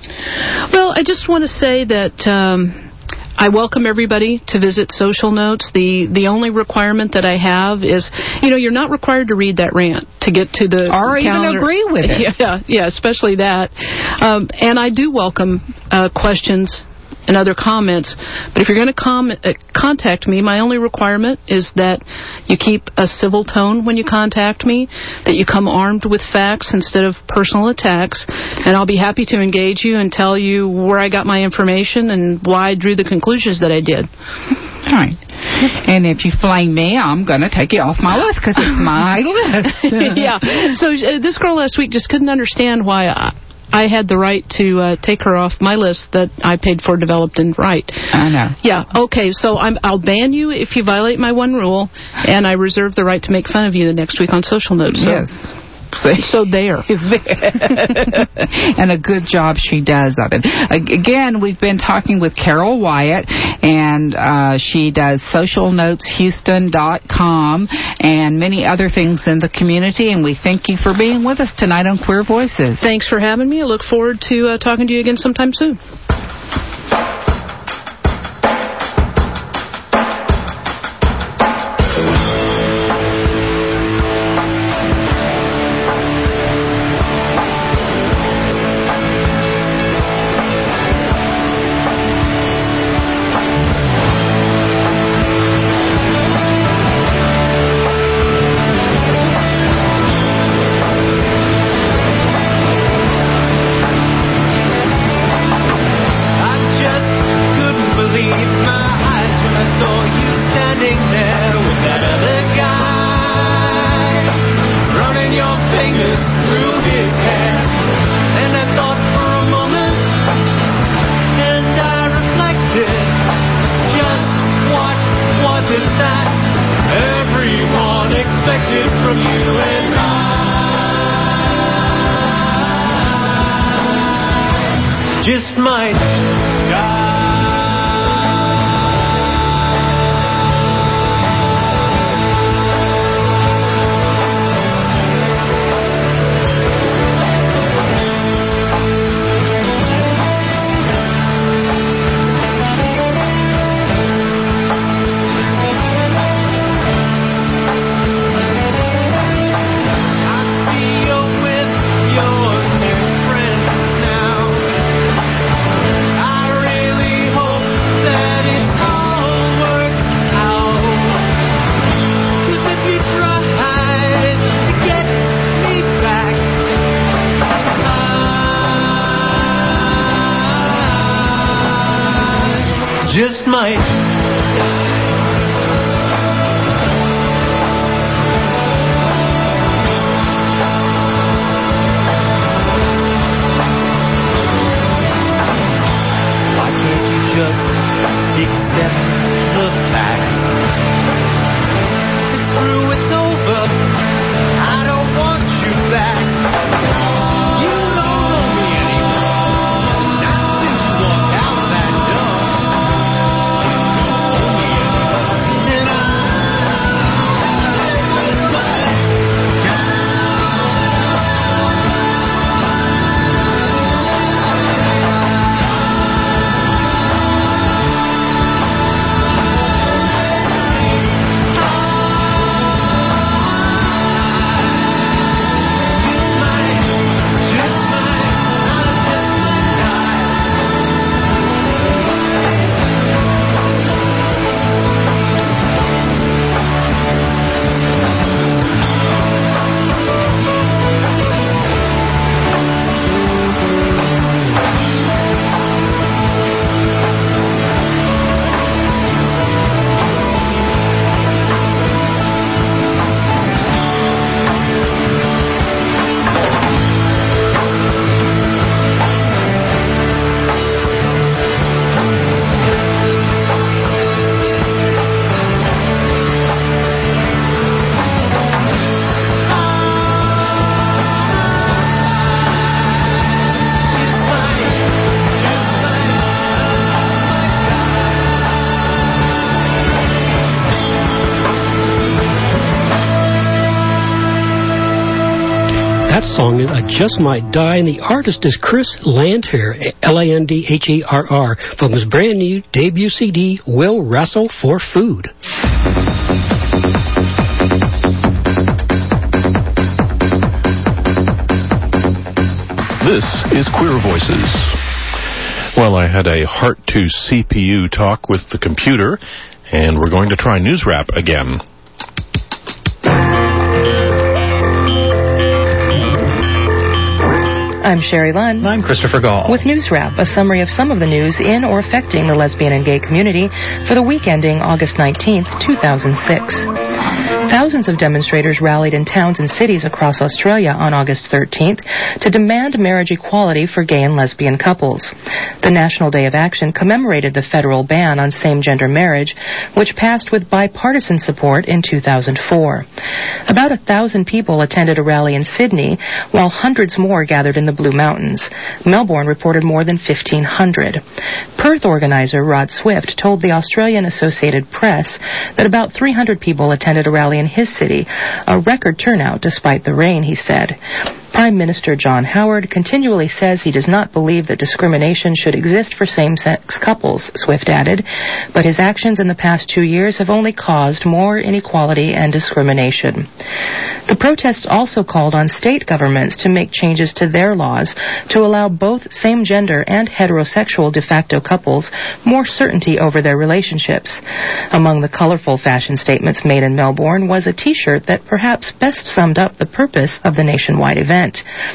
Well, I just want to say that um, I welcome everybody to visit Social Notes. The the only requirement that I have is, you know, you're not required to read that rant to get to the or calendar. Even agree with it. Yeah, yeah, especially that. Um, and I do welcome uh, questions and other comments. But if you're going to com- uh, contact me, my only requirement is that you keep a civil tone when you contact me, that you come armed with facts instead of personal attacks, and I'll be happy to engage you and tell you where I got my information and why I drew the conclusions that I did. All right. And if you flame me, I'm going to take you off my list because it's my list. Yeah. So uh, this girl last week just couldn't understand why I... I had the right to uh, take her off my list that I paid for, developed, and write. I know. Yeah, okay, so I'm, I'll ban you if you violate my one rule, and I reserve the right to make fun of you the next week on Social Notes. So. Yes. So there. And a good job she does of it. Again, we've been talking with Carol Wyatt, and uh, she does social notes houston dot com and many other things in the community, and we thank you for being with us tonight on Queer Voices. Thanks for having me. I look forward to uh, talking to you again sometime soon. That song is I Just Might Die, and the artist is Chris Landherr, L A N D H E R R, from his brand new debut C D, We'll Wrestle for Food. This is Queer Voices. Well, I had a heart to C P U talk with the computer, and we're going to try News Wrap again. I'm Sherry Lunn. I'm Christopher Gall. With News Wrap, a summary of some of the news in or affecting the lesbian and gay community for the week ending August nineteenth, two thousand six. Thousands of demonstrators rallied in towns and cities across Australia on August thirteenth to demand marriage equality for gay and lesbian couples. The National Day of Action commemorated the federal ban on same-gender marriage, which passed with bipartisan support in two thousand four. About a thousand people attended a rally in Sydney, while hundreds more gathered in the Blue Mountains. Melbourne reported more than fifteen hundred. Perth organizer Rod Swift told the Australian Associated Press that about three hundred people attended a rally in his city, a record turnout despite the rain, he said. Prime Minister John Howard continually says he does not believe that discrimination should exist for same-sex couples, Swift added, but his actions in the past two years have only caused more inequality and discrimination. The protests also called on state governments to make changes to their laws to allow both same-gender and heterosexual de facto couples more certainty over their relationships. Among the colorful fashion statements made in Melbourne was a T-shirt that perhaps best summed up the purpose of the nationwide event.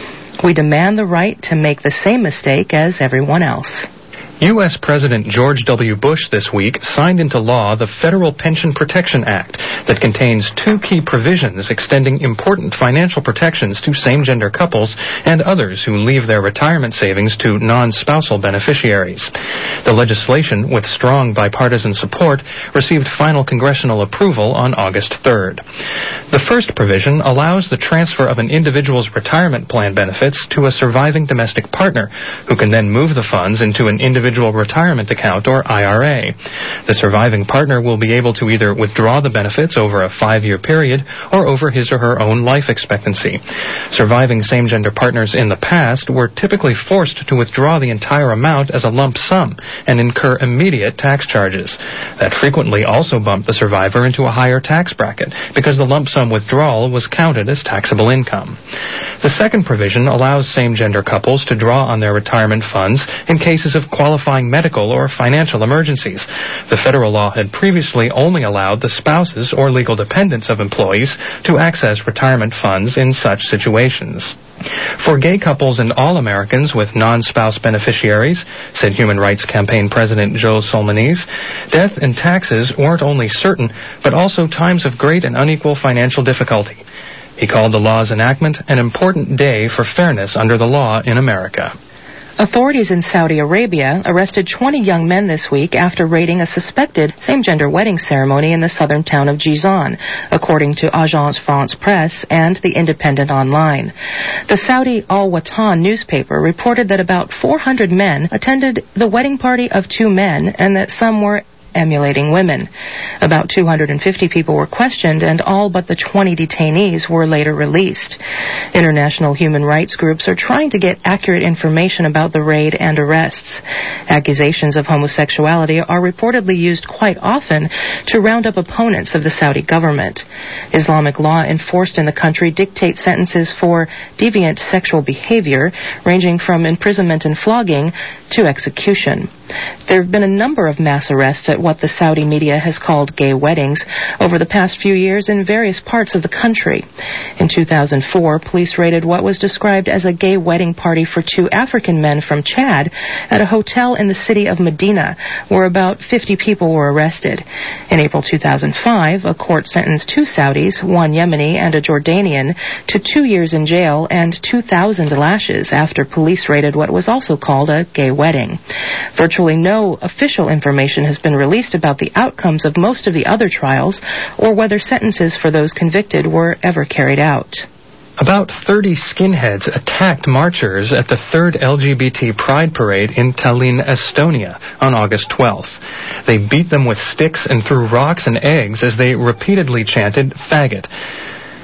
We demand the right to make the same mistake as everyone else. U S President George W. Bush this week signed into law the Federal Pension Protection Act that contains two key provisions extending important financial protections to same-gender couples and others who leave their retirement savings to non-spousal beneficiaries. The legislation, with strong bipartisan support, received final congressional approval on August third. The first provision allows the transfer of an individual's retirement plan benefits to a surviving domestic partner, who can then move the funds into an individual retirement account, or I R A. The surviving partner will be able to either withdraw the benefits over a five-year period or over his or her own life expectancy. Surviving same-gender partners in the past were typically forced to withdraw the entire amount as a lump sum and incur immediate tax charges. That frequently also bumped the survivor into a higher tax bracket because the lump sum withdrawal was counted as taxable income. The second provision allows same-gender couples to draw on their retirement funds in cases of qualifying medical or financial emergencies. The federal law had previously only allowed the spouses or legal dependents of employees to access retirement funds in such situations. For gay couples and all Americans with non-spouse beneficiaries, said Human Rights Campaign President Joe Solmonese, death and taxes weren't only certain, but also times of great and unequal financial difficulty. He called the law's enactment an important day for fairness under the law in America. Authorities in Saudi Arabia arrested twenty young men this week after raiding a suspected same-gender wedding ceremony in the southern town of Jizan, according to Agence France Presse and The Independent Online. The Saudi Al Watan newspaper reported that about four hundred men attended the wedding party of two men and that some were emulating women. About two hundred fifty people were questioned, and all but the twenty detainees were later released. International human rights groups are trying to get accurate information about the raid and arrests. Accusations of homosexuality are reportedly used quite often to round up opponents of the Saudi government. Islamic law enforced in the country dictates sentences for deviant sexual behavior, ranging from imprisonment and flogging to execution. There have been a number of mass arrests at what the Saudi media has called gay weddings over the past few years in various parts of the country. In two thousand four, police raided what was described as a gay wedding party for two African men from Chad at a hotel in the city of Medina, where about fifty people were arrested. In April two thousand five, a court sentenced two Saudis, one Yemeni and a Jordanian, to two years in jail and two thousand lashes after police raided what was also called a gay wedding. Virtually no official information has been released about the outcomes of most of the other trials or whether sentences for those convicted were ever carried out. About thirty skinheads attacked marchers at the third L G B T Pride Parade in Tallinn, Estonia, on August twelfth. They beat them with sticks and threw rocks and eggs as they repeatedly chanted, "faggot."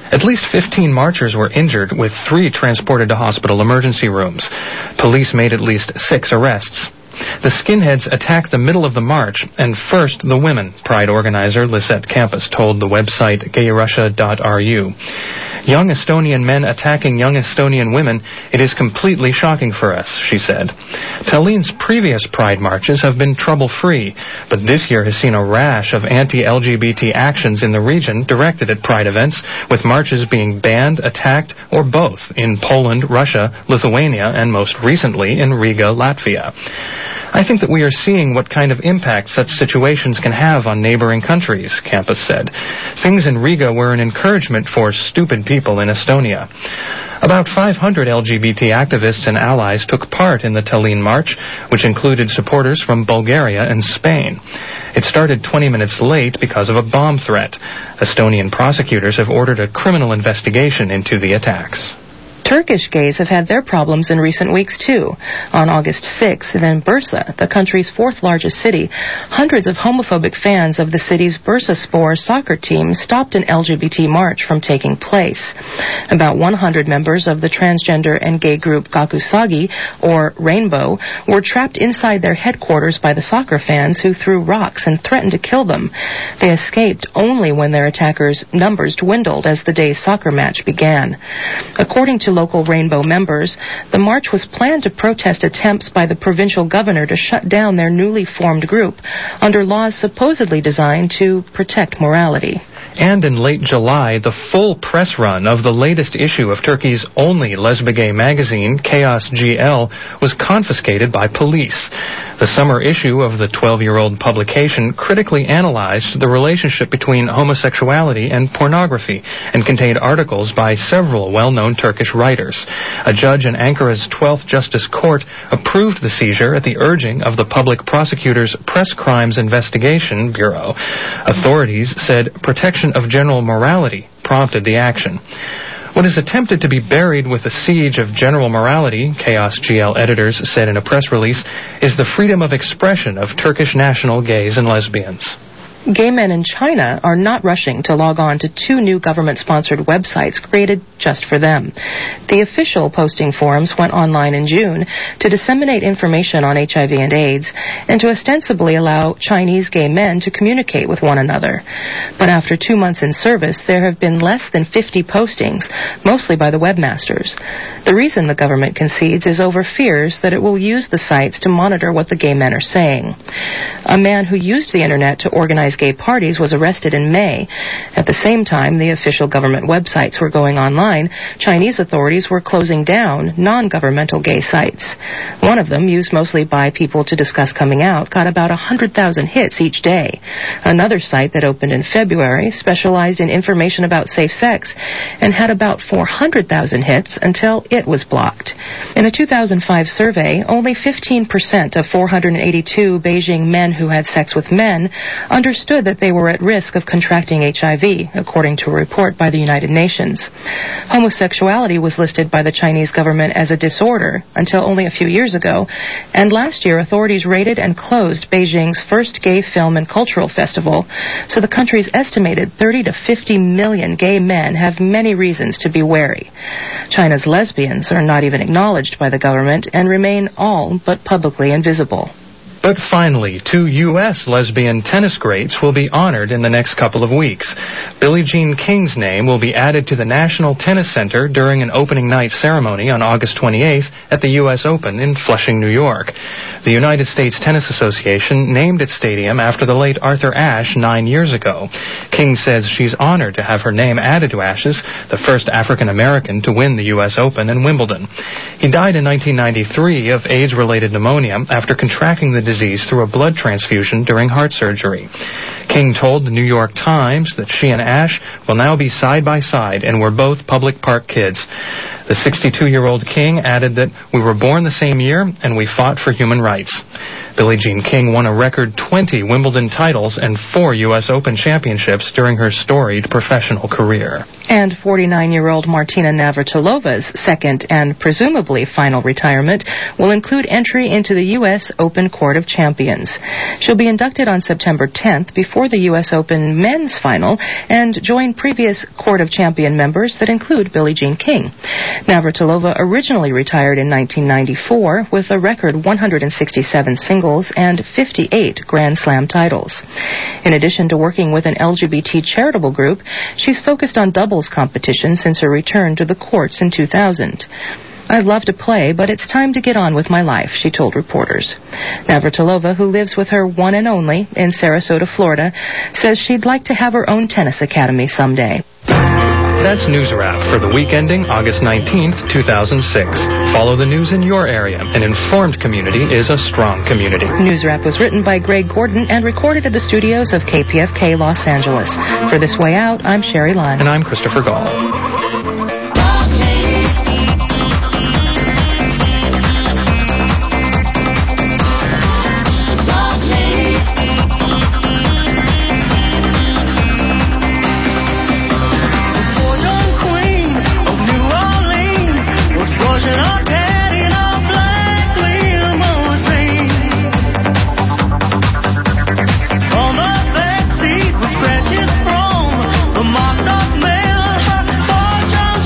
At least fifteen marchers were injured, with three transported to hospital emergency rooms. Police made at least six arrests. The skinheads attacked the middle of the march, and first the women, Pride organizer Lisette Campus told the website gay russia dot r u. Young Estonian men attacking young Estonian women, it is completely shocking for us, she said. Tallinn's previous Pride marches have been trouble-free, but this year has seen a rash of anti-L G B T actions in the region directed at Pride events, with marches being banned, attacked, or both in Poland, Russia, Lithuania, and most recently in Riga, Latvia. I think that we are seeing what kind of impact such situations can have on neighboring countries, Campus said. Things in Riga were an encouragement for stupid people in Estonia. About five hundred L G B T activists and allies took part in the Tallinn March, which included supporters from Bulgaria and Spain. It started twenty minutes late because of a bomb threat. Estonian prosecutors have ordered a criminal investigation into the attacks. Turkish gays have had their problems in recent weeks, too. On August sixth, in Bursa, the country's fourth largest city, hundreds of homophobic fans of the city's Bursaspor soccer team stopped an L G B T march from taking place. About one hundred members of the transgender and gay group Kakusagi, or Rainbow, were trapped inside their headquarters by the soccer fans who threw rocks and threatened to kill them. They escaped only when their attackers' numbers dwindled as the day's soccer match began. According to local Rainbow members, the march was planned to protest attempts by the provincial governor to shut down their newly formed group under laws supposedly designed to protect morality. And in late July, the full press run of the latest issue of Turkey's only lesbian magazine, Chaos G L, was confiscated by police. The summer issue of the twelve-year-old publication critically analyzed the relationship between homosexuality and pornography and contained articles by several well-known Turkish writers. A judge in Ankara's twelfth Justice Court approved the seizure at the urging of the public prosecutor's Press Crimes Investigation Bureau. Authorities said protection of general morality prompted the action. What is attempted to be buried with the siege of general morality, Chaos G L editors said in a press release, is the freedom of expression of Turkish national gays and lesbians. Gay men in China are not rushing to log on to two new government-sponsored websites created just for them. The official posting forums went online in June to disseminate information on H I V and AIDS and to ostensibly allow Chinese gay men to communicate with one another. But after two months in service, there have been less than fifty postings, mostly by the webmasters. The reason the government concedes is over fears that it will use the sites to monitor what the gay men are saying. A man who used the internet to organize gay parties was arrested in May. At the same time the official government websites were going online, Chinese authorities were closing down non-governmental gay sites. One of them, used mostly by people to discuss coming out, got about one hundred thousand hits each day. Another site that opened in February specialized in information about safe sex and had about four hundred thousand hits until it was blocked. In a two thousand five survey, only fifteen percent of four hundred eighty-two Beijing men who had sex with men understood that they were at risk of contracting H I V, according to a report by the United Nations. Homosexuality was listed by the Chinese government as a disorder until only a few years ago, and last year authorities raided and closed Beijing's first gay film and cultural festival, so the country's estimated thirty to fifty million gay men have many reasons to be wary. China's lesbians are not even acknowledged by the government and remain all but publicly invisible. But finally, two U S lesbian tennis greats will be honored in the next couple of weeks. Billie Jean King's name will be added to the National Tennis Center during an opening night ceremony on August twenty-eighth at the U S Open in Flushing, New York. The United States Tennis Association named its stadium after the late Arthur Ashe nine years ago. King says she's honored to have her name added to Ashe's, the first African-American to win the U S Open and Wimbledon. He died in nineteen ninety-three of AIDS-related pneumonia after contracting the disease through a blood transfusion during heart surgery. King told the New York Times that she and Ashe will now be side by side and were both public park kids. The sixty-two-year-old King added that we were born the same year and we fought for human rights. Billie Jean King won a record twenty Wimbledon titles and four U S Open championships during her storied professional career. And forty-nine-year-old Martina Navratilova's second and presumably final retirement will include entry into the U S Open Court of Champions. She'll be inducted on September tenth before the U S Open men's final and join previous Court of Champion members that include Billie Jean King. Navratilova originally retired in nineteen ninety-four with a record one hundred sixty-seven singles and fifty-eight Grand Slam titles. In addition to working with an L G B T charitable group, she's focused on doubles competition since her return to the courts in two thousand. "I'd love to play, but it's time to get on with my life," she told reporters. Navratilova, who lives with her one and only in Sarasota, Florida, says she'd like to have her own tennis academy someday. That's News Wrap for the week ending August nineteenth, two thousand six. Follow the news in your area. An informed community is a strong community. News Wrap was written by Greg Gordon and recorded at the studios of K P F K Los Angeles. For This Way Out, I'm Sherry Lund. And I'm Christopher Gall. Scratches from the marks of mail, her fortune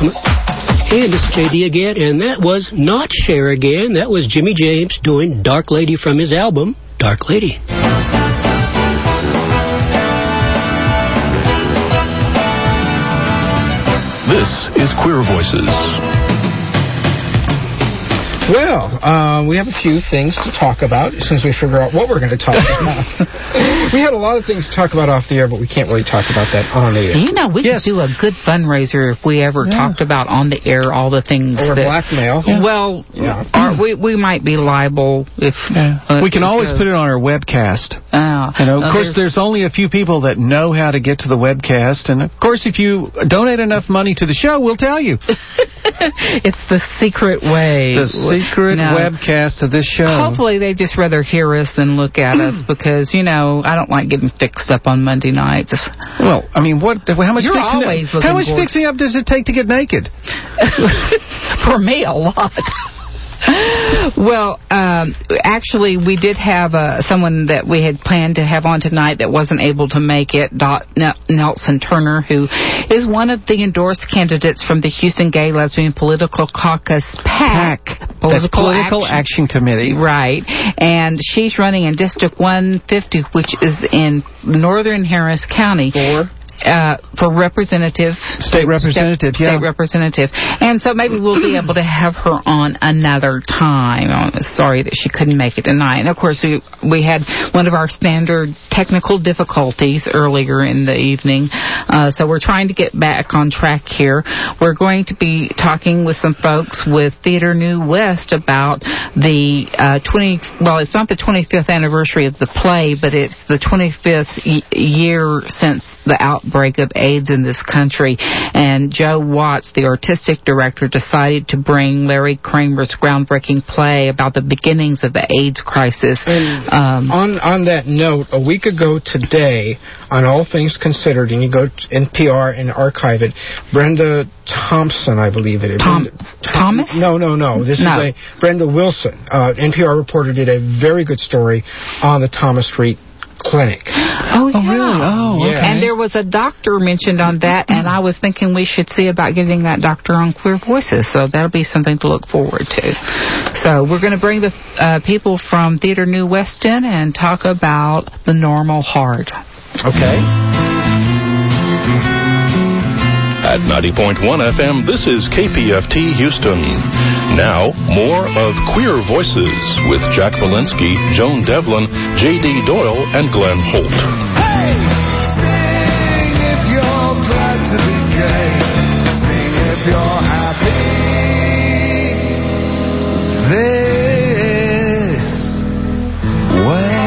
Hey, this is J D again, and that was not Cher again. That was Jimmy James doing Dark Lady from his album, Dark Lady. This is Queer Voices. Well, uh, we have a few things to talk about as soon as we figure out what we're going to talk about. We had a lot of things to talk about off the air, but we can't really talk about that on the air. You know, we yes. could do a good fundraiser if we ever yeah. talked about on the air all the things or that... blackmail. Yeah. Well, yeah. Our, we we might be liable if... Yeah. Uh, we can always put it on our webcast. Uh, you know, of uh, course, there's... there's only a few people that know how to get to the webcast, and of course, if you donate enough money to the show, we'll tell you. It's the secret way. The secret no. webcast of this show. Hopefully they just rather hear us than look at us because, you know, I don't like getting fixed up on Monday nights. Well, I mean, what? How much, You're fixing, always up, how much forward. fixing up does it take to get naked? For me, a lot. Well, um, actually, we did have uh, someone that we had planned to have on tonight that wasn't able to make it, Dot Nelson Turner, who is one of the endorsed candidates from the Houston Gay Lesbian Political Caucus PAC. PAC. Political, Political Action. Action Committee. Right. And she's running in District one fifty, which is in northern Harris County. For? Uh, for representative. State representative, state, yeah. State representative. And so maybe we'll be able to have her on another time. I'm sorry that she couldn't make it tonight. And, of course, we, we had one of our standard technical difficulties earlier in the evening. Uh, so we're trying to get back on track here. We're going to be talking with some folks with Theater New West about the uh, twenty, well, it's not the twenty-fifth anniversary of the play, but it's the twenty-fifth y- year since the outbreak of AIDS in this country. And Joe Watts, the artistic director, decided to bring Larry Kramer's groundbreaking play about the beginnings of the AIDS crisis. And um, on on that note, a week ago today, on All Things Considered, and you go to N P R and archive it, Brenda Thompson, I believe it is. Tom, Brenda, Thomas? No, no, no. This no. is a Brenda Wilson. Uh, N P R reporter did a very good story on the Thomas Street Clinic. Oh, yeah. Oh, really? Oh, okay. And there was a doctor mentioned on that, and I was thinking we should see about getting that doctor on Queer Voices, so that'll be something to look forward to. So we're going to bring the uh, people from Theater New West in and talk about the normal hard. Okay. At ninety point one F M, this is K P F T Houston. Now, more of Queer Voices with Jack Valensky, Joan Devlin, J D Doyle, and Glenn Holt. Hey! Sing if you're glad to be gay. Sing if you're happy. This way.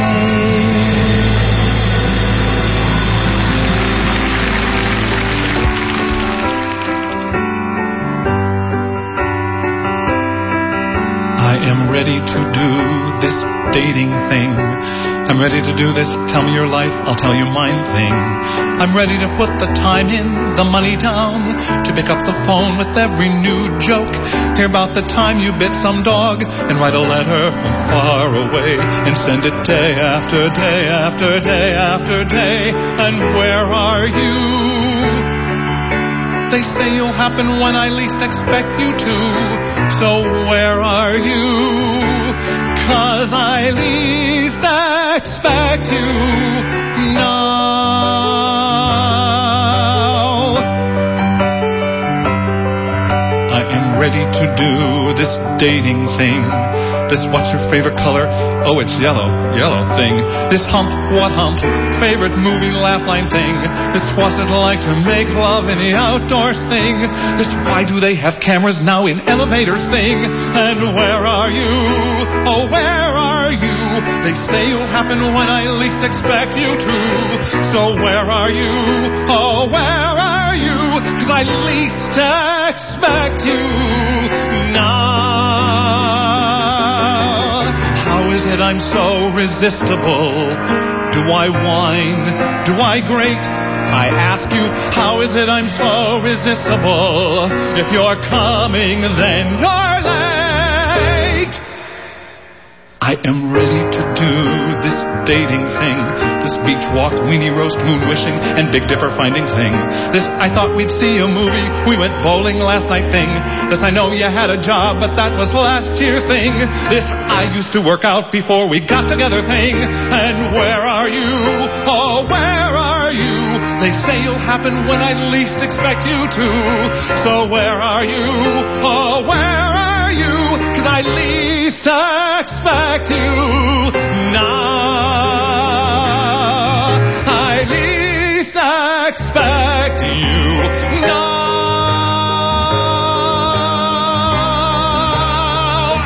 I am ready to do this dating thing. I'm ready to do this, tell me your life, I'll tell you mine thing. I'm ready to put the time in, the money down, to pick up the phone with every new joke. Hear about the time you bit some dog, and write a letter from far away, and send it day after day after day after day. And where are you? They say you'll happen when I least expect you to. So where are you? 'Cause I least expect you now. I am ready to do this dating thing. This what's your favorite color? Oh, it's yellow, yellow thing. This hump, what hump? Favorite movie laugh line thing. This what's it like to make love in the outdoors thing. This why do they have cameras now in elevators thing. And where are you? Oh, where are you? They say you'll happen when I least expect you to. So where are you? Oh, where are you? 'Cause I least expect you now. How is it I'm so resistible? Do I whine? Do I grate? I ask you, how is it I'm so resistible? If you're coming, then you're late. I am ready to do this dating thing. This beach walk, weenie roast, moon wishing, and Big Dipper finding thing. This I thought we'd see a movie, we went bowling last night thing. This I know you had a job, but that was last year thing. This I used to work out before we got together thing. And where are you? Oh, where are you? They say you'll happen when I least expect you to. So where are you? Oh, where are you? 'Cause I least expect you now. I least expect you now.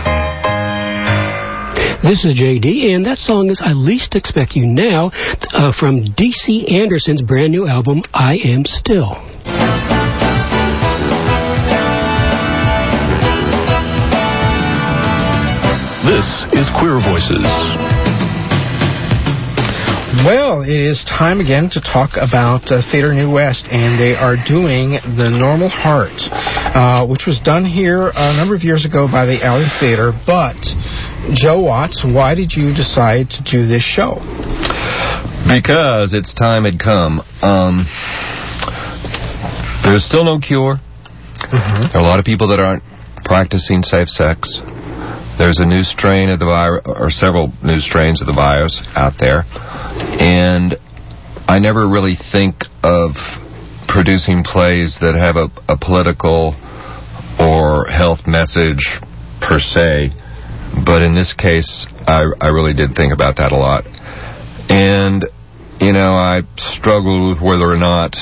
This is J D, and that song is I Least Expect You Now uh, from D C Anderson's brand new album, I Am Still. This is Queer Voices. Well, it is time again to talk about uh, Theater New West, and they are doing The Normal Heart, uh, which was done here a number of years ago by the Alley Theater. But, Joe Watts, why did you decide to do this show? Because its time had come. Um, there's still no cure. Mm-hmm. There are a lot of people that aren't practicing safe sex. There's a new strain of the virus, or several new strains of the virus out there. And I never really think of producing plays that have a, a political or health message per se. But in this case, I, I really did think about that a lot. And, you know, I struggled with whether or not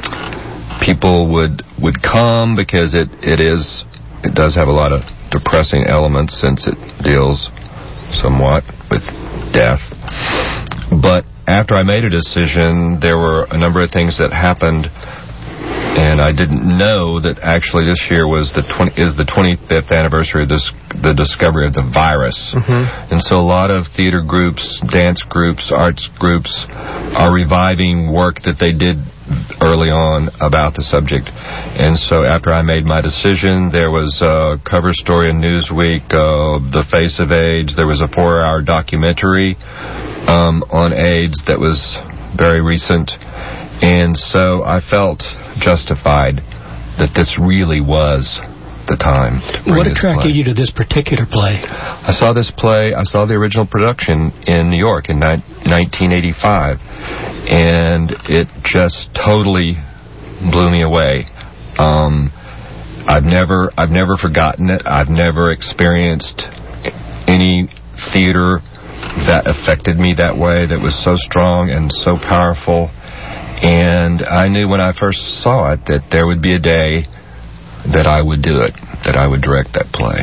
people would would come, because it, it is, it does have a lot of depressing elements since it deals somewhat with death. But after I made a decision, there were a number of things that happened, and I didn't know that actually this year was the twenty is the twenty-fifth anniversary of this the discovery of the virus. Mm-hmm. And so a lot of theater groups, dance groups, arts groups are reviving work that they did early on about the subject. And so after I made my decision, there was a cover story in Newsweek, uh, The Face of AIDS. There was a four-hour documentary um, on AIDS that was very recent. And so I felt justified that this really was the time to bring What this attracted play. you to this particular play? I saw this play, I saw the original production in New York in ni- nineteen eighty-five, and it just totally blew me away. Um, I've never, I've never forgotten it. I've never experienced any theater that affected me that way, that was so strong and so powerful. And I knew when I first saw it that there would be a day that I would do it, that I would direct that play.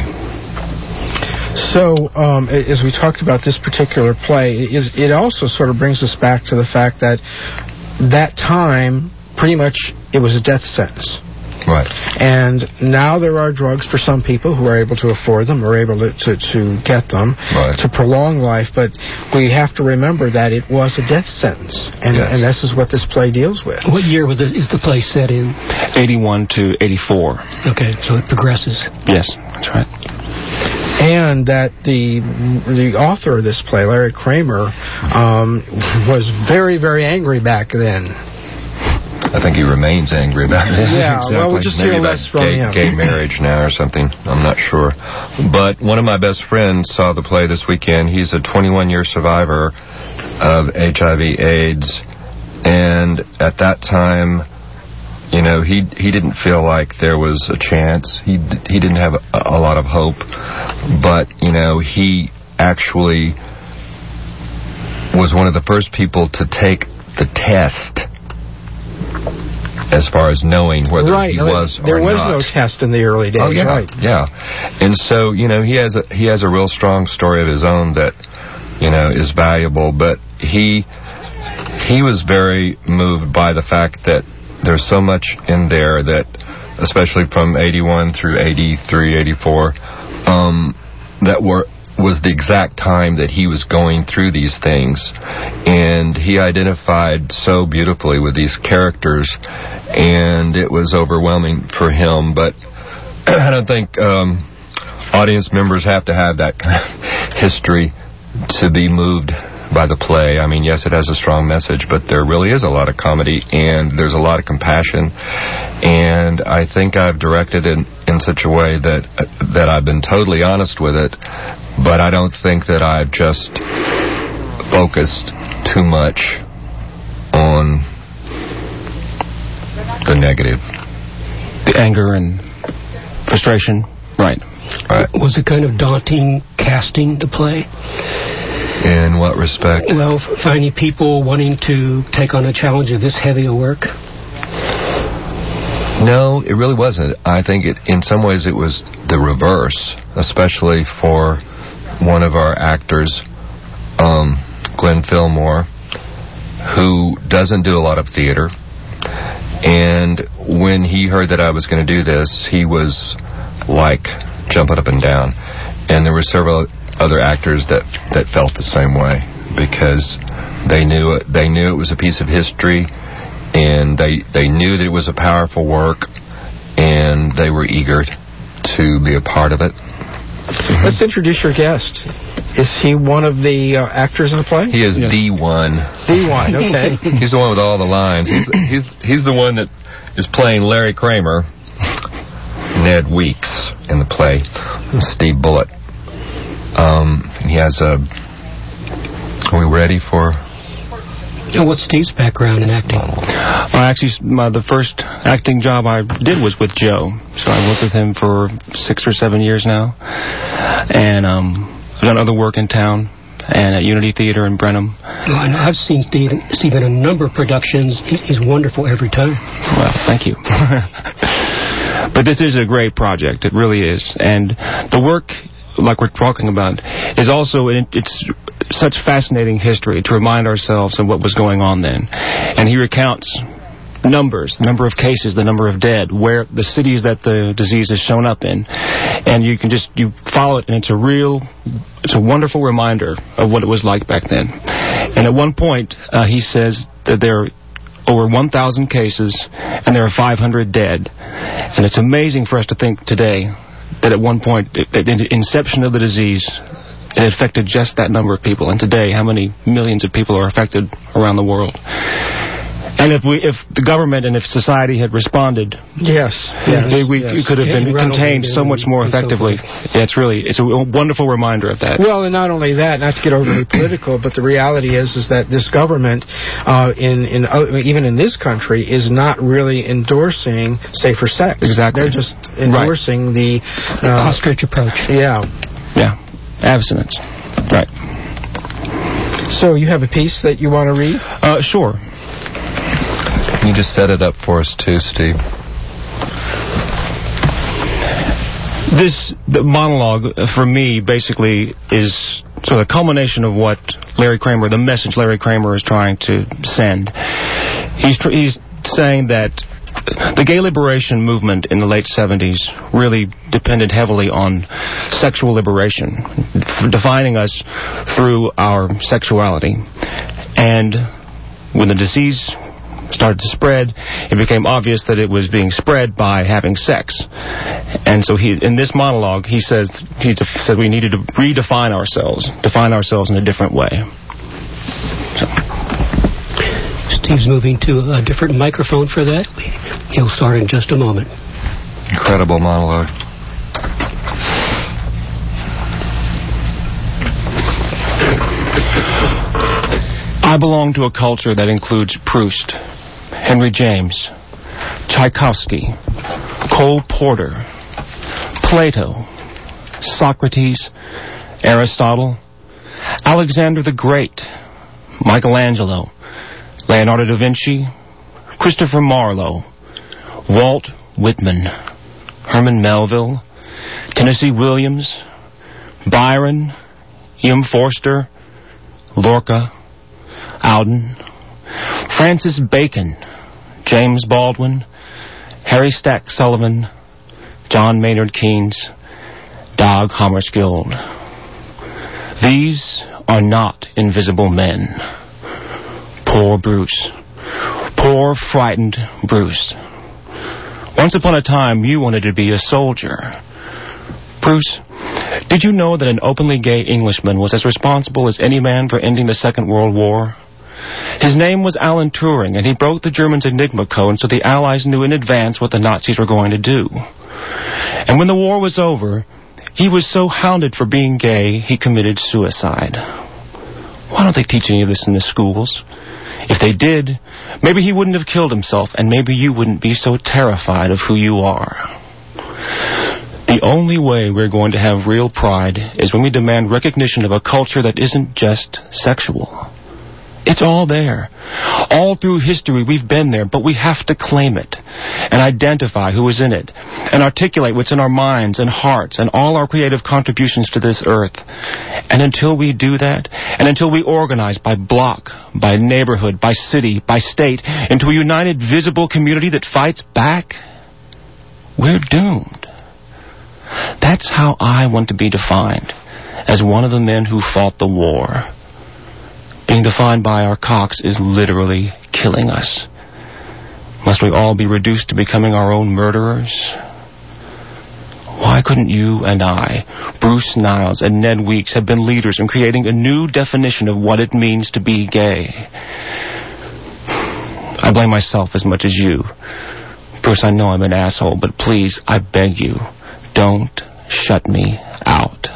So, um, as we talked about this particular play, it, it also sort of brings us back to the fact that that time, pretty much, it was a death sentence. Right. And now there are drugs for some people who are able to afford them or able to, to, to get them right. to prolong life. But we have to remember that it was a death sentence. And, yes. and this is what this play deals with. What year was it, is the play set in? eighty-one to eighty-four. Okay, so it progresses. Yes, that's right. And that the the author of this play, Larry Kramer, um, was very, very angry back then. I think he remains angry about it. Yeah, exactly. well, we'll just Maybe hear about less from gay, him. gay marriage now or something. I'm not sure. But one of my best friends saw the play this weekend. He's a twenty-one-year survivor of H I V AIDS. And at that time, you know, he he didn't feel like there was a chance. He he didn't have a, a lot of hope. But, you know, he actually was one of the first people to take the test as far as knowing whether right. he was there or was not. no test in the early days. Oh, yeah, right. yeah. And so, you know, he has a he has a real strong story of his own that, you know, is valuable. But he he was very moved by the fact that there's so much in there that, especially from eighty-one through eighty-three, eighty-four, um, that were was the exact time that he was going through these things. And he identified so beautifully with these characters, and it was overwhelming for him. But I don't think um, audience members have to have that kind of history to be moved by the play. I mean, yes, it has a strong message, but there really is a lot of comedy, and there's a lot of compassion. And I think I've directed it in, in such a way that that I've been totally honest with it, but I don't think that I've just focused too much on the negative. The anger and frustration. Right. Right. Was it kind of daunting casting the play? In what respect? Well, finding people wanting to take on a challenge of this heavy a work? No, it really wasn't. I think it, in some ways it was the reverse, especially for one of our actors, um, Glenn Fillmore, who doesn't do a lot of theater. And when he heard that I was going to do this, he was like jumping up and down. And there were several other actors that, that felt the same way, because they knew it, they knew it was a piece of history, and they they knew that it was a powerful work, and they were eager to be a part of it. Mm-hmm. Let's introduce your guest. Is he one of the uh, actors in the play? He is yeah. the one. The one, okay. He's the one with all the lines. He's he's he's the one that is playing Larry Kramer, Ned Weeks in the play, Steve Bullitt. Um, he has a... Are we ready for... And what's Steve's background in acting? Well, actually, my, the first acting job I did was with Joe. So I worked with him for six or seven years now. And um, I've done other work in town and at Unity Theater in Brenham. Well, I know I've seen Steve, Steve in a number of productions. He, he's wonderful every time. Well, thank you. But this is a great project. It really is. And the work, like we're talking about, is also, it's such fascinating history to remind ourselves of what was going on then. And he recounts numbers, the number of cases, the number of dead, where the cities that the disease has shown up in. And you can just, you follow it, and it's a real, it's a wonderful reminder of what it was like back then. And at one point, uh, he says that there are over one thousand cases, and there are five hundred dead. And it's amazing for us to think today that at one point, at the inception of the disease, it affected just that number of people. And today, how many millions of people are affected around the world? And if we, if the government and if society had responded, yes, yes, they, we yes. it could have been contained so much more effectively. So yeah, it's really, it's a wonderful reminder of that. Well, and not only that, not to get overly political, but the reality is, is that this government, uh, in in uh, even in this country, is not really endorsing safer sex. Exactly. They're just endorsing right. the uh, ostrich approach. Yeah. Yeah. Abstinence. Right. So you have a piece that you want to read? Uh, sure. Can you just set it up for us too, Steve? This the monologue, for me, basically is sort of the culmination of what Larry Kramer, the message Larry Kramer is trying to send. He's, tr- he's saying that the gay liberation movement in the late seventies really depended heavily on sexual liberation, defining us through our sexuality. And when the disease started to spread, it became obvious that it was being spread by having sex. And so he, in this monologue, he says he said we needed to redefine ourselves, define ourselves in a different way. So. Steve's moving to a different microphone for that. He'll start in just a moment. Incredible monologue. I belong to a culture that includes Proust, Henry James, Tchaikovsky, Cole Porter, Plato, Socrates, Aristotle, Alexander the Great, Michelangelo, Leonardo da Vinci, Christopher Marlowe, Walt Whitman, Herman Melville, Tennessee Williams, Byron, E M Forster, Lorca, Auden, Francis Bacon, James Baldwin, Harry Stack Sullivan, John Maynard Keynes, Dag Hammarskjöld. These are not invisible men. Poor Bruce. Poor, frightened Bruce. Once upon a time, you wanted to be a soldier. Bruce, Did you know that an openly gay Englishman was as responsible as any man for ending the Second World War? His name was Alan Turing, and he broke the Germans' Enigma code so the Allies knew in advance what the Nazis were going to do. And when the war was over, he was so hounded for being gay, he committed suicide. Why don't they teach any of this in the schools? If they did, maybe he wouldn't have killed himself, and maybe you wouldn't be so terrified of who you are. The only way we're going to have real pride is when we demand recognition of a culture that isn't just sexual. It's all there. All through history, we've been there, but we have to claim it and identify who is in it and articulate what's in our minds and hearts and all our creative contributions to this earth. And until we do that, and until we organize by block, by neighborhood, by city, by state, into a united, visible community that fights back, we're doomed. That's how I want to be defined, as one of the men who fought the war. Being defined by our cocks is literally killing us. Must we all be reduced to becoming our own murderers? Why couldn't you and I, Bruce Niles and Ned Weeks, have been leaders in creating a new definition of what it means to be gay? I blame myself as much as you. Bruce, I know I'm an asshole, but please, I beg you, don't shut me out.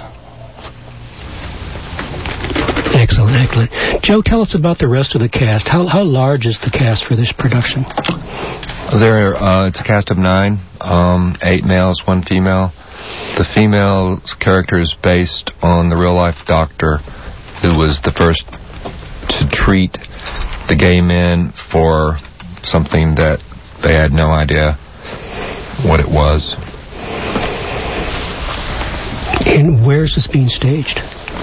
Excellent, excellent. Joe, tell us about the rest of the cast. How how large is the cast for this production? There, uh, it's a cast of nine, um, eight males, one female. The female character is based on the real-life doctor who was the first to treat the gay men for something that they had no idea what it was. And where's this being staged?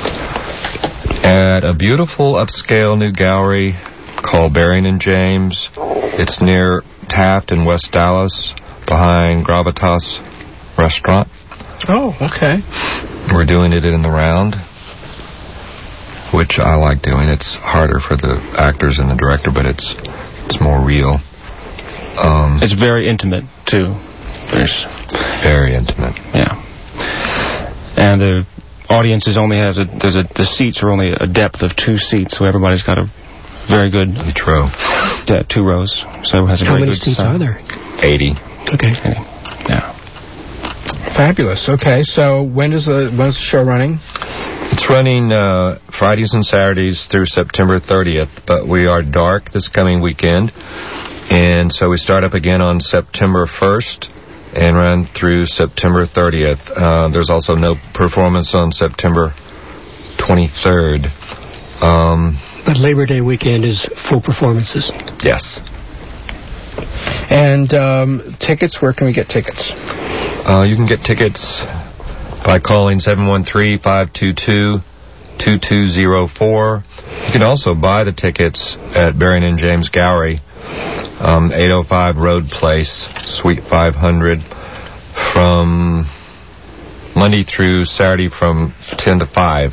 At a beautiful upscale new gallery called Berrien and James. It's near Taft in West Dallas, behind Gravitas Restaurant. Oh, okay. We're doing it in the round, which I like doing. It's harder for the actors and the director, but it's it's more real. Um, it's very intimate, too. There's very intimate. Yeah. And the audiences only have a, there's a the seats are only a depth of two seats, so everybody's got a very good each row. Yeah, two rows, so it has a How very many good seats sound. are there? Eighty. Okay. eighty. Yeah. Fabulous. Okay, so when is the when is the show running? It's running uh, Fridays and Saturdays through September thirtieth, but we are dark this coming weekend, and so we start up again on September first. And run through September thirtieth. Uh, there's also no performance on September twenty-third. Um, but Labor Day weekend is full performances. Yes. And um, tickets, where can we get tickets? Uh, you can get tickets by calling seven one three, five two two, two two zero four. You can also buy the tickets at Berrien and James Gallery. Um, eight oh five Road Place, Suite five hundred, from Monday through Saturday from ten to five.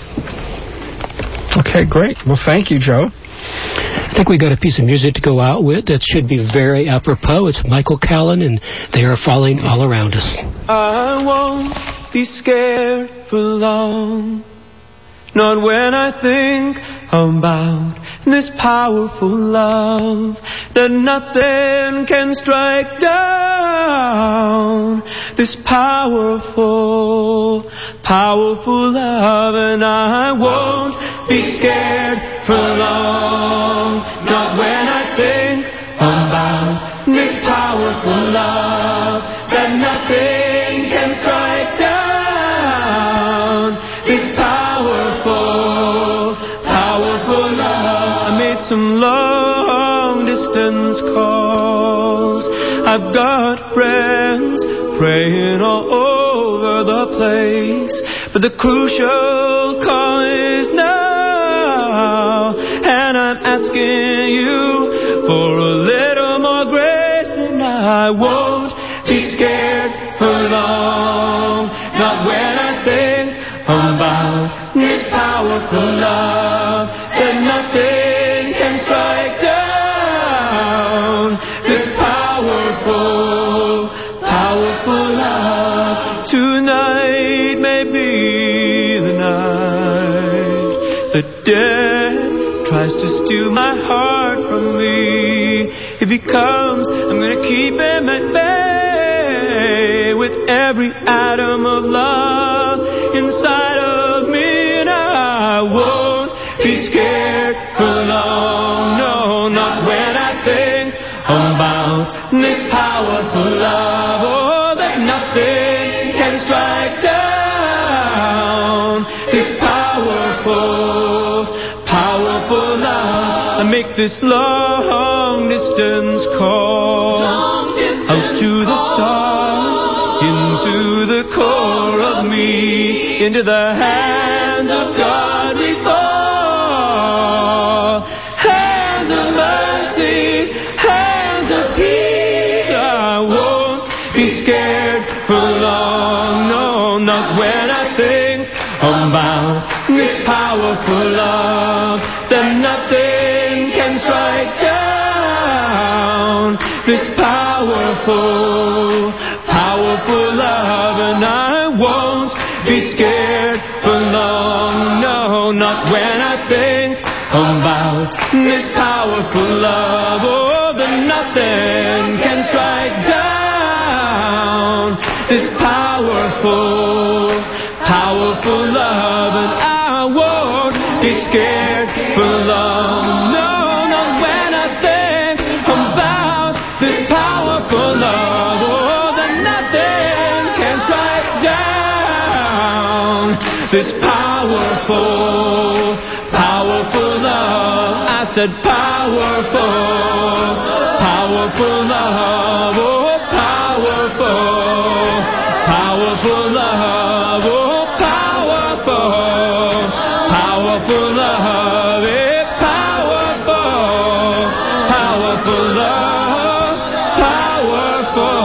Okay, great. Well, thank you, Joe. I think we got a piece of music to go out with that should be very apropos. It's Michael Callan, and They Are Falling All Around Us. I won't be scared for long, not when I think about this powerful love that nothing can strike down. This powerful, powerful love, and I won't be scared for long, not when I think about this powerful love that nothing can strike down. This powerful, powerful love. I made some long distance calls. I've got friends praying all over the place, but the crucial call is now, and I'm asking you for a little more grace, and I won't be scared for long, not when I think about this powerful love that nothing can strike down. This powerful, powerful love. tonight may be the night that death tries to steal my heart from me. If he comes, I'm gonna keep him at bay with every atom of love inside of me, and I won't be scared for long. No, not when I think about this powerful love. Oh, that nothing can strike down this powerful, powerful love. I make this long distance call long distance out to the stars, into the core of me, into the hands of God we fall. Hands of mercy, hands of peace. I won't be scared for long. No, not when I think about this powerful love. Then nothing can strike down this powerful, powerful love. And I won't be scared for long. No, not when I think about this powerful love. Oh, then nothing can strike down this powerful, powerful love. And I won't be scared for long. No, not when I think about this powerful love. Oh, then nothing can strike down this powerful, powerful love. I said powerful, powerful love. Oh, powerful, powerful love. Oh, powerful, powerful love. Eh, powerful, powerful love. Powerful.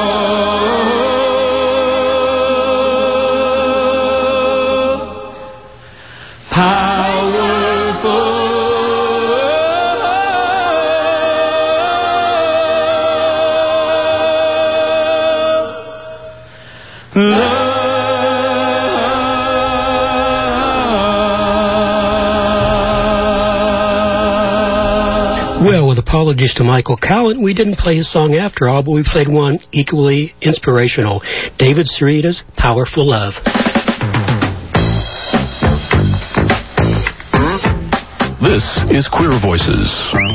Well, with apologies to Michael Cowan, we didn't play his song after all, but we played one equally inspirational, David Sarita's Powerful Love. This is Queer Voices.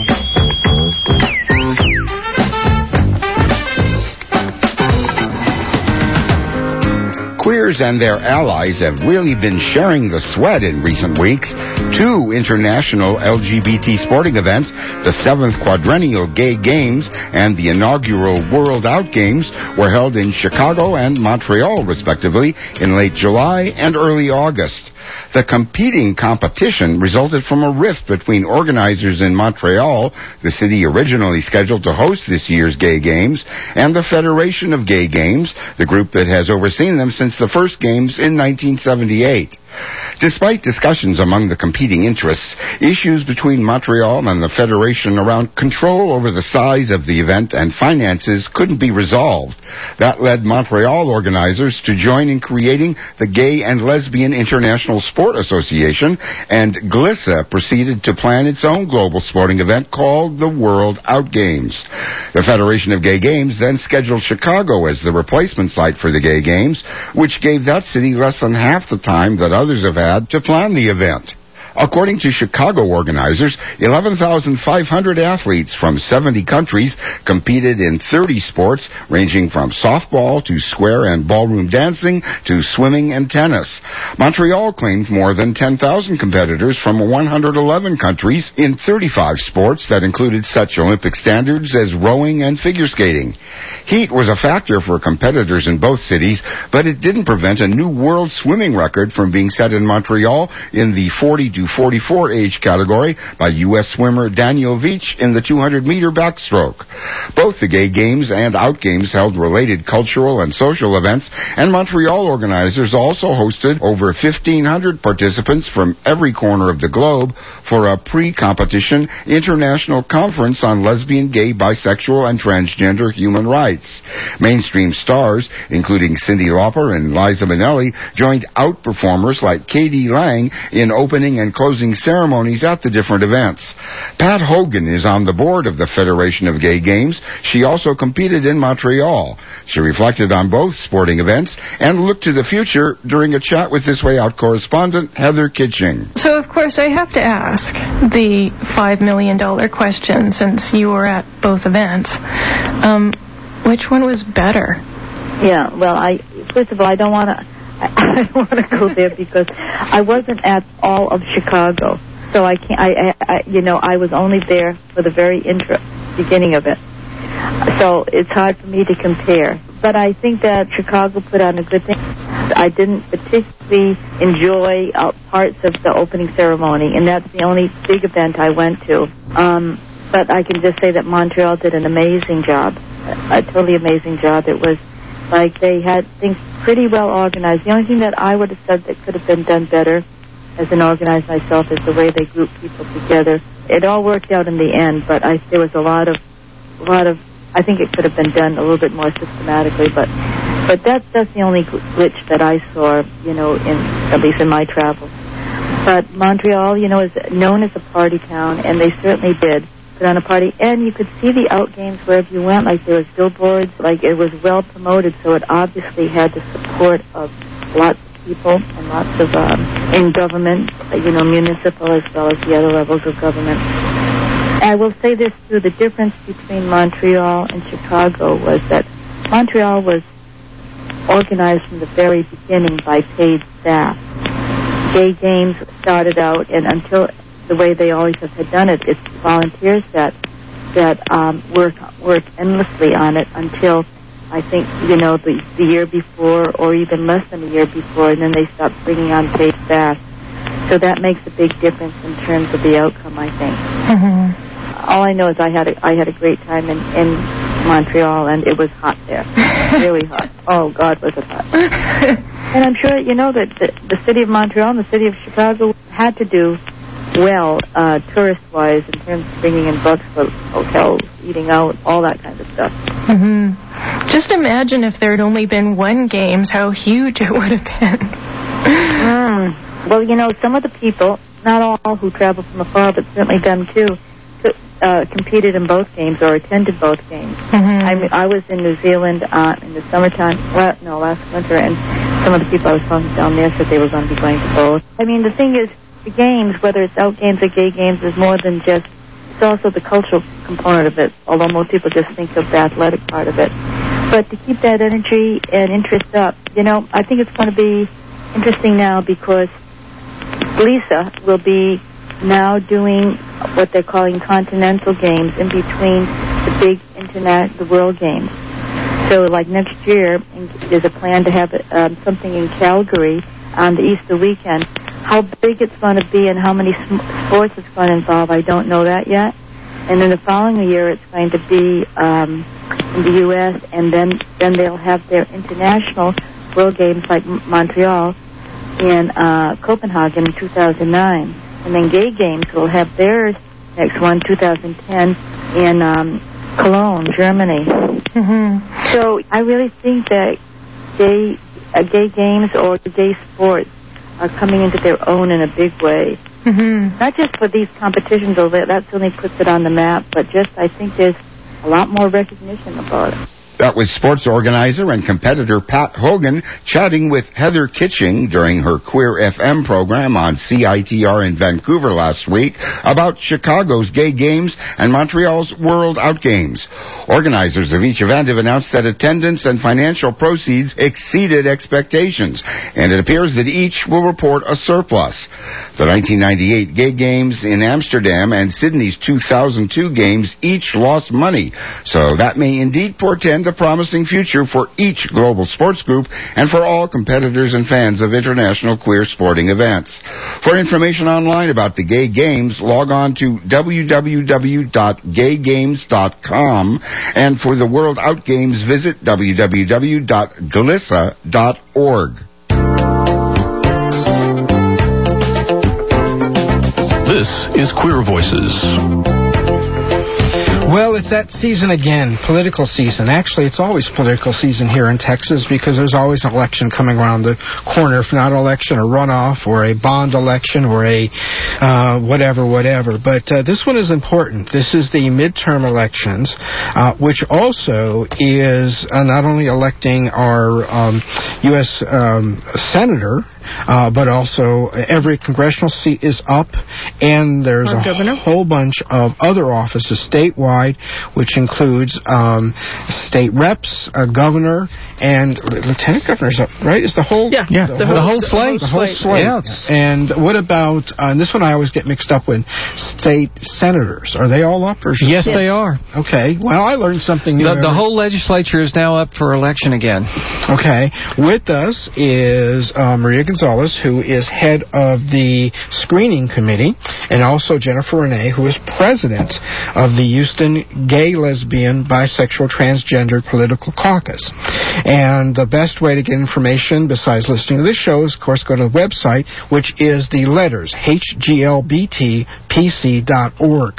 Queers and their allies have really been sharing the sweat in recent weeks. Two international L G B T sporting events, the seventh Quadrennial Gay Games and the inaugural World Out Games, were held in Chicago and Montreal, respectively, in late July and early August. The competing competition resulted from a rift between organizers in Montreal, the city originally scheduled to host this year's Gay Games, and the Federation of Gay Games, the group that has overseen them since the first games in nineteen seventy-eight. Despite discussions among the competing interests, issues between Montreal and the Federation around control over the size of the event and finances couldn't be resolved. That led Montreal organizers to join in creating the Gay and Lesbian International Sport Association, and GLISA proceeded to plan its own global sporting event called the World Out Games. The Federation of Gay Games then scheduled Chicago as the replacement site for the Gay Games, which gave that city less than half the time that others have had to plan the event. According to Chicago organizers, eleven thousand five hundred athletes from seventy countries competed in thirty sports, ranging from softball to square and ballroom dancing to swimming and tennis. Montreal claimed more than ten thousand competitors from one hundred eleven countries in thirty-five sports that included such Olympic standards as rowing and figure skating. Heat was a factor for competitors in both cities, but it didn't prevent a new world swimming record from being set in Montreal in the forty to to forty-four age category by U S swimmer Daniel Veach in the two hundred meter backstroke. Both the Gay Games and Out Games held related cultural and social events, and Montreal organizers also hosted over fifteen hundred participants from every corner of the globe for a pre-competition international conference on lesbian, gay, bisexual, and transgender human rights. Mainstream stars, including Cyndi Lauper and Liza Minnelli, joined out performers like Katie Lang in opening and closing ceremonies at the different events. Pat Hogan is on the board of the Federation of Gay Games. She also competed in Montreal. She reflected on both sporting events and looked to the future during a chat with This Way Out correspondent Heather Kitching. So, of course, I have to ask the five million dollars question, since you were at both events. Um, which one was better? Yeah, well, I first of all, I don't want to I don't want to go there because I wasn't at all of Chicago. So I can't, I, I, you know, I was only there for the very intro, beginning of it. So it's hard for me to compare. But I think that Chicago put on a good thing. I didn't particularly enjoy uh, parts of the opening ceremony, and that's the only big event I went to. Um, but I can just say that Montreal did an amazing job, a, a totally amazing job. It was like they had things pretty well organized. The only thing that I would have said that could have been done better as an organizer myself is the way they grouped people together. It all worked out in the end, but I, there was a lot of, a lot of, I think it could have been done a little bit more systematically, but but that's, that's the only glitch that I saw, you know, in at least in my travels. But Montreal, you know, is known as a party town, and they certainly did put on a party, and you could see the out games wherever you went, like there was billboards, like it was well promoted, so it obviously had the support of lots of people and lots of, um, in government, you know, municipal as well as the other levels of government. I will say this too, the difference between Montreal and Chicago was that Montreal was organized from the very beginning by paid staff. Gay Games started out, and until the way they always have had done it, it's volunteers that that um, work work endlessly on it until I think, you know, the, the year before or even less than a year before, and then they stop bringing on paid staff. So that makes a big difference in terms of the outcome, I think. Mm-hmm. All I know is I had a, I had a great time in, in Montreal, and it was hot there. Really hot. Oh, God, was it hot. And I'm sure, you know, that the, the city of Montreal and the city of Chicago had to do well, uh, tourist-wise, in terms of bringing in bucks for hotels, eating out, all that kind of stuff. Mm-hmm. Just imagine if there had only been one Games, how huge it would have been. mm. Well, you know, some of the people, not all who travel from afar, but certainly them too, uh, competed in both games or attended both games. Mm-hmm. I mean, I was in New Zealand uh, in the summertime, well, no, last winter, and some of the people I was talking to down there said they were going to be going to both. I mean, the thing is, the games, whether it's out games or gay games, is more than just, it's also the cultural component of it, although most people just think of the athletic part of it. But to keep that energy and interest up, you know, I think it's going to be interesting now because Lisa will be now doing what they're calling continental games in between the big internet, the world games. So like next year, there's a plan to have um, something in Calgary on the Easter weekend. How big it's going to be and how many sm- sports it's going to involve, I don't know that yet. And then the following year, it's going to be um, in the U S, and then, then they'll have their international world games like M- Montreal in uh, Copenhagen in two thousand nine. And then Gay Games will have theirs next one, two thousand ten, in um, Cologne, Germany. Mm-hmm. So I really think that gay, uh, gay games or gay sports are coming into their own in a big way. Mm-hmm. Not just for these competitions, although that certainly puts it on the map, but just I think there's a lot more recognition about it. That was sports organizer and competitor Pat Hogan chatting with Heather Kitching during her Queer F M program on C I T R in Vancouver last week about Chicago's Gay Games and Montreal's World Out Games. Organizers of each event have announced that attendance and financial proceeds exceeded expectations, and it appears that each will report a surplus. The nineteen ninety-eight Gay Games in Amsterdam and Sydney's two thousand two Games each lost money, so that may indeed portend the promising future for each global sports group and for all competitors and fans of international queer sporting events. For information online about the Gay Games, log on to w w w dot gay games dot com, and for the World Out Games, visit w w w dot glissa dot org. This is Queer Voices. Well, it's that season again, political season. Actually, it's always political season here in Texas because there's always an election coming around the corner. If not an election, a runoff or a bond election or a uh, whatever, whatever. But uh, this one is important. This is the midterm elections, uh, which also is uh, not only electing our um, U S Um, senator, Uh, but also every congressional seat is up, and there's Our a governor. whole bunch of other offices statewide, which includes um, state reps, a governor, and lieutenant governors. Right? Is the whole yeah, yeah the, the whole slate. The whole slate. Yeah. And what about uh, and this one? I always get mixed up with state senators. Are they all up? Or yes, yes, they are. Okay. Well, I learned something new. The, the whole legislature is now up for election again. Okay. With us is uh, Maria Gonzalez, who is head of the screening committee, and also Jennifer Renee, who is president of the Houston Gay, Lesbian, Bisexual, Transgender Political Caucus. And the best way to get information, besides listening to this show, is, of course, go to the website, which is the letters, H G L B T P C dot org.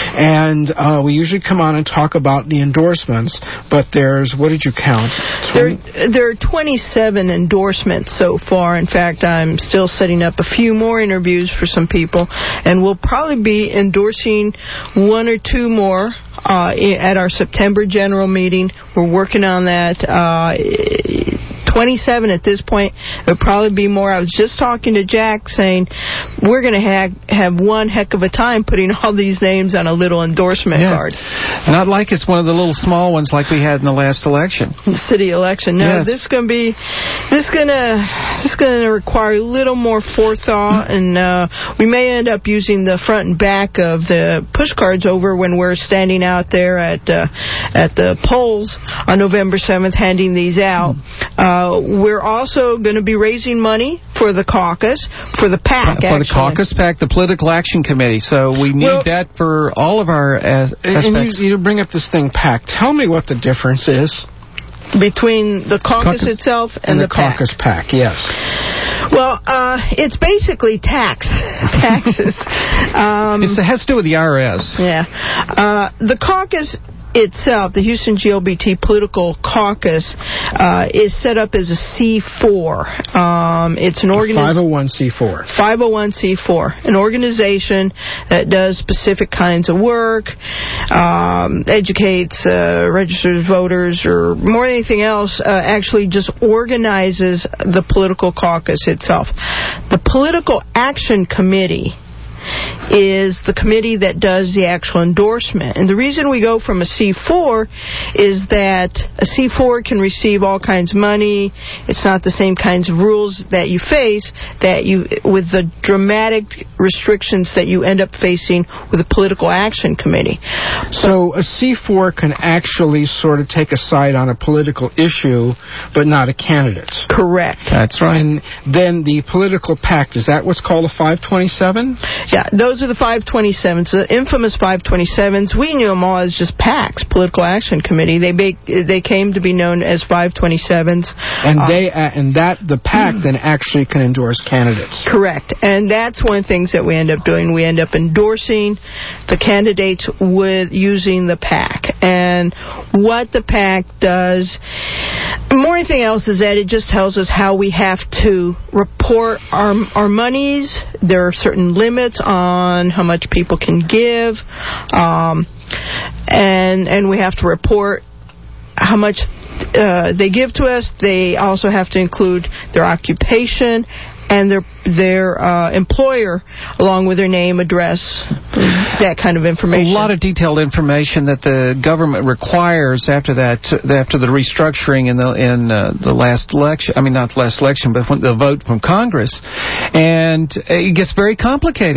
And uh, we usually come on and talk about the endorsements, but there's, what did you count? There, there are twenty-seven endorsements so far. In fact, I'm still setting up a few more interviews for some people, and we'll probably be endorsing one or two more uh, at our September general meeting. We're working on that. Uh, twenty-seven at this point. There'll probably be more. I was just talking to Jack saying we're going to have, have one heck of a time putting all these names on a little endorsement yeah. card. Not like it's one of the little small ones like we had in the last election. The city election. No, yes. this is going to be this going to this going to require a little more forethought, and uh, we may end up using the front and back of the push cards over when we're standing out there at uh, at the polls on November seventh, handing these out. Uh, we're also going to be raising money for the caucus, for the PAC, For actually. the caucus PAC, the Political Action Committee. So we need Well, that for all of our uh, aspects. And you, you bring up this thing, PAC. Tell me what the difference is. Between the caucus, Caucus. itself and, And the, the PAC. caucus PAC, yes. Well, uh, it's basically tax taxes. Um, It's- it has to do with the I R S. Yeah. Uh, the caucus itself, the Houston G L B T Political Caucus, uh, is set up as a C four. Um, it's an organization. five oh one c four. five oh one c four, an organization that does specific kinds of work, um, educates uh, registered voters, or more than anything else, uh, actually just organizes the political caucus itself. The Political Action Committee is the committee that does the actual endorsement. And the reason we go from a C four is that a C four can receive all kinds of money. It's not the same kinds of rules that you face that you with the dramatic restrictions that you end up facing with a political action committee. So a C four can actually sort of take a side on a political issue, but not a candidate. Correct. That's right. And then the political PAC, is that what's called a five twenty-seven? Yeah, those are the five twenty-sevens, the infamous five twenty-sevens. We knew them all as just PACs, Political Action Committee. They be, they came to be known as five twenty-sevens. And Uh, they uh, and that the PAC then actually can endorse candidates. Correct. And that's one of the things that we end up doing. We end up endorsing the candidates with using the PAC. And what the PAC does, more than anything else, is that it just tells us how we have to report our, our monies. There are certain limits on how much people can give. Um, and, and we have to report how much uh, they give to us. They also have to include their occupation and their their uh, employer, along with their name, address, that kind of information. A lot of detailed information that the government requires after that, after the restructuring in the in uh, the last election. I mean, not the last election, but when the vote from Congress, and it gets very complicated.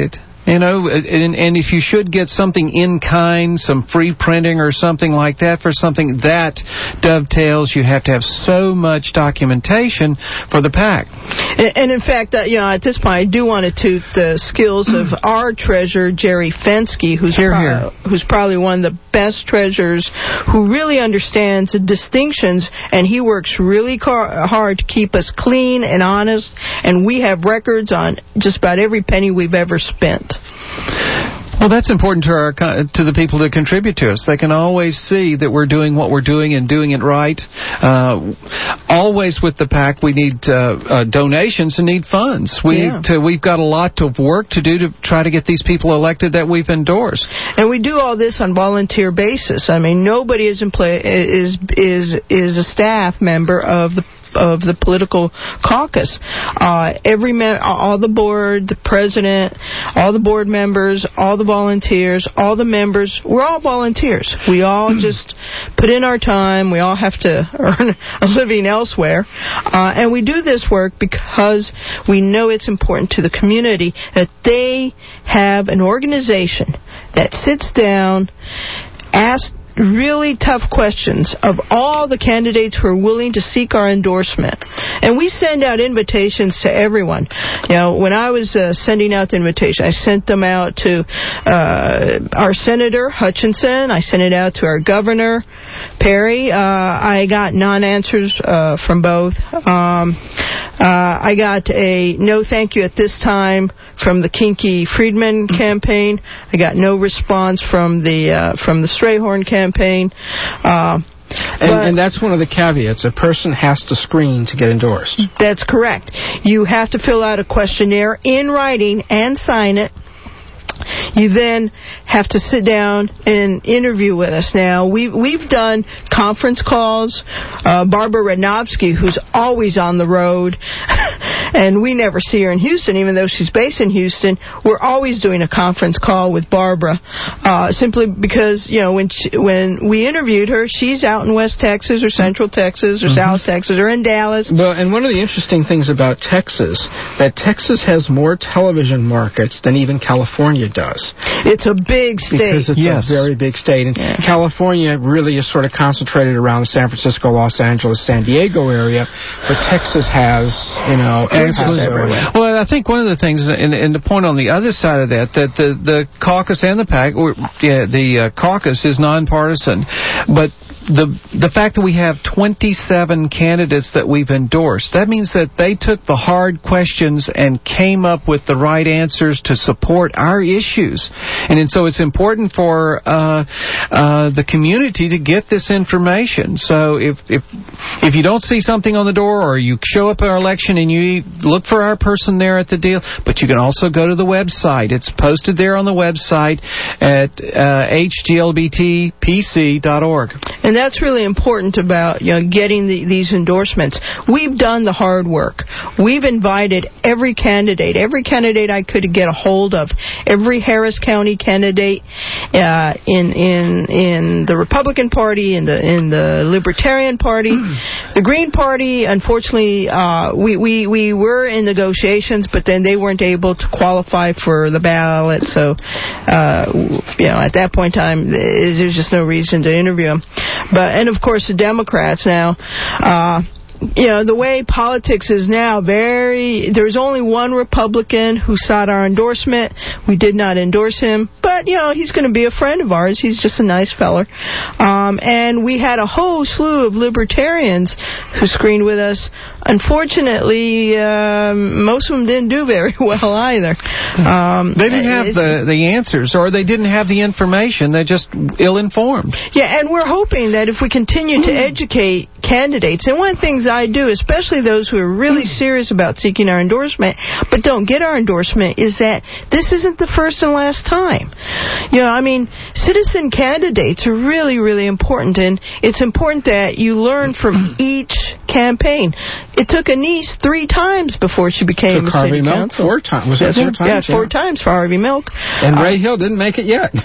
You know, and, and if you should get something in kind, some free printing or something like that for something, that dovetails. You have to have so much documentation for the PAC. And, and in fact, uh, you know, at this point, I do want to toot the skills of our treasurer, Jerry Fensky, who's, here, pro- here. who's probably one of the best treasurers, who really understands the distinctions, and he works really car- hard to keep us clean and honest, and we have records on just about every penny we've ever spent. Well, that's important to our to the people that contribute to us. They can always see that we're doing what we're doing and doing it right. Uh, always with the PAC, we need uh, uh, donations and need funds. We Yeah. need to, we've got a lot of work to do to try to get these people elected that we've endorsed. And we do all this on volunteer basis. I mean, nobody is in play, is is is a staff member of the of the political caucus. Uh, every mem- all the board, the president, all the board members, all the volunteers, all the members, we're all volunteers. We all just put in our time. We all have to earn a living elsewhere. Uh, and we do this work because we know it's important to the community that they have an organization that sits down, asks really tough questions of all the candidates who are willing to seek our endorsement. And we send out invitations to everyone. You know, when I was uh, sending out the invitation, I sent them out to uh, our Senator Hutchinson. I sent it out to our Governor Perry. Uh, I got non-answers uh, from both. Um, uh, I got a no thank you at this time from the Kinky Friedman campaign. I got no response from the uh, from the Strayhorn campaign. Uh, and, and that's one of the caveats. A person has to screen to get endorsed. That's correct. You have to fill out a questionnaire in writing and sign it. You then have to sit down and interview with us. Now, we've, we've done conference calls. Uh, Barbara Radnowski, who's always on the road, and we never see her in Houston, even though she's based in Houston. We're always doing a conference call with Barbara, uh, simply because, you know, when she, when we interviewed her, she's out in West Texas or Central Texas or mm-hmm. South Texas or in Dallas. Well, and one of the interesting things about Texas, that Texas has more television markets than even California does. It's a big state. Because it's yes. a very big state. And yeah. California really is sort of concentrated around the San Francisco, Los Angeles, San Diego area, but Texas has, you know, absolutely. Well, I think one of the things, and, and the point on the other side of that, that the, the caucus and the PAC, or yeah, the uh, caucus is nonpartisan, but the the fact that we have twenty-seven candidates that we've endorsed, that means that they took the hard questions and came up with the right answers to support our issues. And, and so it's important for uh, uh, the community to get this information. So if, if if you don't see something on the door, or you show up at our election and you look for our person there at the deal, but you can also go to the website. It's posted there on the website at uh, h g l b t p c dot org. And that's really important about, you know, getting the, these endorsements. We've done the hard work. We've invited every candidate, every candidate I could get a hold of, every Harris County candidate uh, in in in the Republican Party, in the in the Libertarian Party, the Green Party. Unfortunately, uh, we we we were in negotiations, but then they weren't able to qualify for the ballot. So, uh, you know, at that point in time, there's just no reason to interview them. But, and of course, the Democrats now, uh, you know, the way politics is now, very, there's only one Republican who sought our endorsement. We did not endorse him, but, you know, he's going to be a friend of ours. He's just a nice feller. Um, and we had a whole slew of libertarians who screened with us. Unfortunately, um, most of them didn't do very well either. Um, they didn't have the, the answers, or they didn't have the information. They're just ill-informed. Yeah, and we're hoping that if we continue to educate candidates, and one of the things I do, especially those who are really serious about seeking our endorsement, but don't get our endorsement, is that this isn't the first and last time. You know, I mean, citizen candidates are really, really important, and it's important that you learn from each campaign. It took Anise three times before she became Took a city Harvey Milk council. four times. Was it Yes, four sir. times? Yeah, four times for Harvey Milk. And Ray Hill didn't make it yet.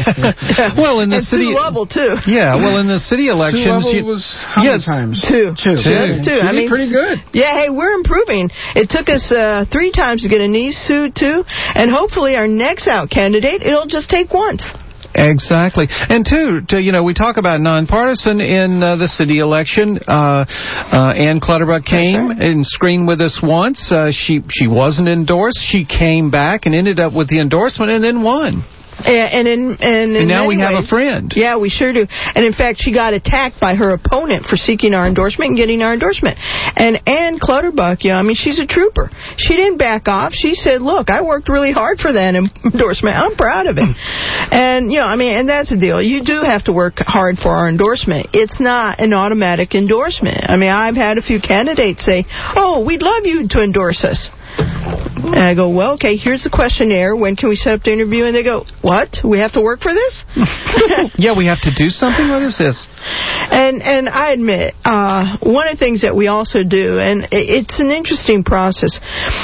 Well, in the and city, Sue Lovell too. yeah. Well, in the city elections, Sue Lovell you- was how yes, many times? Two. Two. Just two. She I did mean, pretty good. Yeah, hey, we're improving. It took us uh, three times to get Anise, Sue two, and hopefully our next out candidate, it'll just take once. Exactly. And two, to, you know, we talk about nonpartisan in uh, the city election. Uh, uh, Ann Clutterbuck came and screened with us once. Uh, she she wasn't endorsed. She came back and ended up with the endorsement and then won. And, and in and, in And now we many have a ways- friend. Yeah, we sure do. And in fact, she got attacked by her opponent for seeking our endorsement and getting our endorsement. And Ann Clutterbuck, yeah, I mean, she's a trooper. She didn't back off. She said, "Look, I worked really hard for that endorsement. I'm proud of it." And you know, I mean, and that's the deal. You do have to work hard for our endorsement. It's not an automatic endorsement. I mean, I've had a few candidates say, "Oh, we'd love you to endorse us." And I go, well, okay, here's the questionnaire. When can we set up the interview? And they go, what? We have to work for this? Yeah, we have to do something? What is this? And and I admit, uh, one of the things that we also do, and it's an interesting process,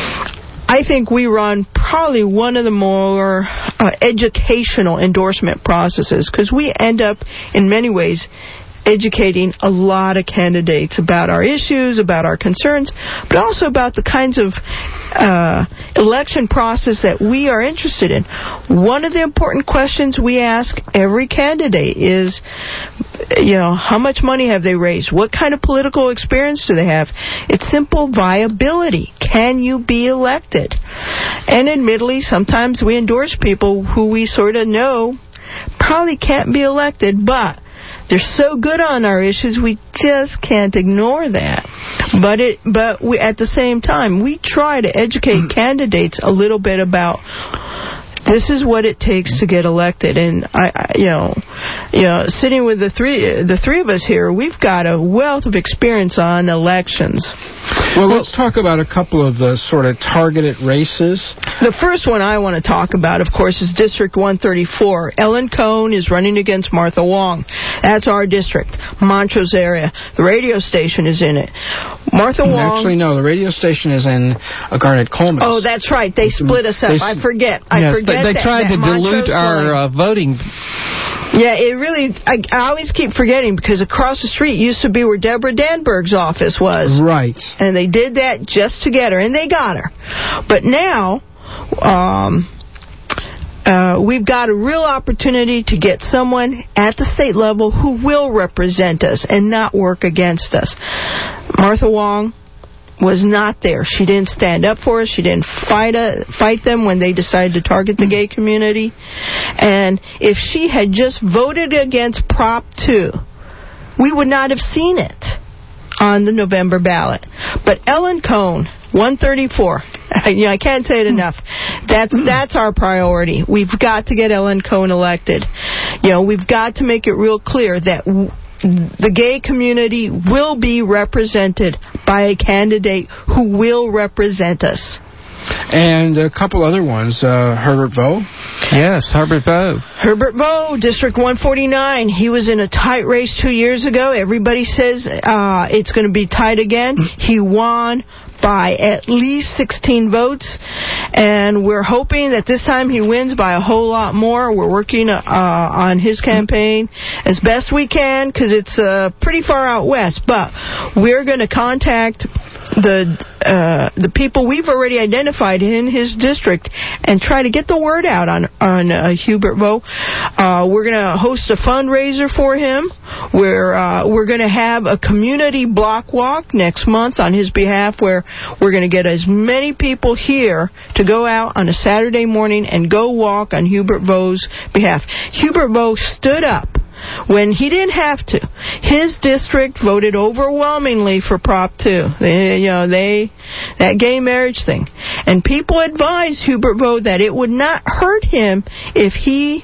I think we run probably one of the more uh, educational endorsement processes, because we end up, in many ways, educating a lot of candidates about our issues, about our concerns, but also about the kinds of uh, election process that we are interested in. One of the important questions we ask every candidate is, you know, how much money have they raised? What kind of political experience do they have? It's simple viability. Can you be elected? And admittedly, sometimes we endorse people who we sort of know probably can't be elected, but they're so good on our issues, we just can't ignore that. But it, but we, at the same time, we try to educate candidates a little bit about this is what it takes to get elected. And I, I you know, you know, sitting with the three, the three of us here, we've got a wealth of experience on elections. Well, let's talk about a couple of the sort of targeted races. The first one I want to talk about, of course, is District one thirty-four. Ellen Cohn is running against Martha Wong. That's our district, Montrose area. The radio station is in it. Martha Wong... Actually, no, the radio station is in uh, Garnet Coleman. Oh, that's right. They split us up. They, I forget. I yes, forget they, they that, tried that to dilute Montrose our line. uh, voting. Yeah, it really, I, I always keep forgetting, because across the street used to be where Deborah Danberg's office was. Right. And they did that just to get her, and they got her. But now, um, uh, we've got a real opportunity to get someone at the state level who will represent us and not work against us. Martha Wong was not there. She didn't stand up for us. She didn't fight uh, fight them when they decided to target the gay community. And if she had just voted against Prop two, we would not have seen it on the November ballot. But Ellen Cohn, one thirty-four, you know, I can't say it enough. That's that's our priority. We've got to get Ellen Cohn elected. You know, we've got to make it real clear that w- the gay community will be represented by a candidate who will represent us. And a couple other ones. Uh, Herbert Vo. Yes, Herbert Vo. Herbert Vo, District one forty-nine. He was in a tight race two years ago. Everybody says uh, it's going to be tight again. He won by at least sixteen votes, and we're hoping that this time he wins by a whole lot more. We're working uh, on his campaign as best we can, because it's uh, pretty far out west, but we're going to contact the uh, the people we've already identified in his district and try to get the word out on on uh, Hubert Vo. Uh, we're going to host a fundraiser for him. We're uh, we're going to have a community block walk next month on his behalf, where we're going to get as many people here to go out on a Saturday morning and go walk on Hubert Vo's behalf. Hubert Vo stood up when he didn't have to. His district voted overwhelmingly for Prop two. They, you know, they that gay marriage thing, and people advised Hubert Vo that it would not hurt him if he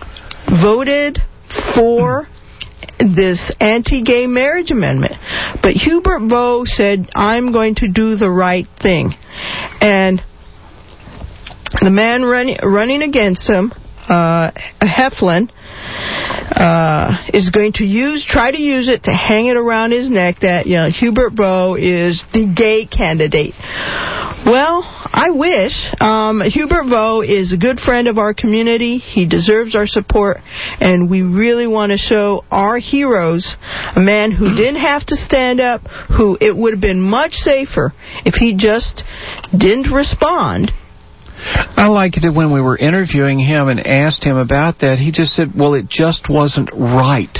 voted for this anti-gay marriage amendment. But Hubert Vo said, I'm going to do the right thing. And the man running running against him, uh, Heflin, uh, is going to use, try to use it to hang it around his neck that, you know, Hubert Vo is the gay candidate. Well, I wish. Um, Hubert Vo is a good friend of our community. He deserves our support, and we really want to show our heroes a man who didn't have to stand up, who it would have been much safer if he just didn't respond. I liked it when we were interviewing him and asked him about that. He just said, well, it just wasn't right.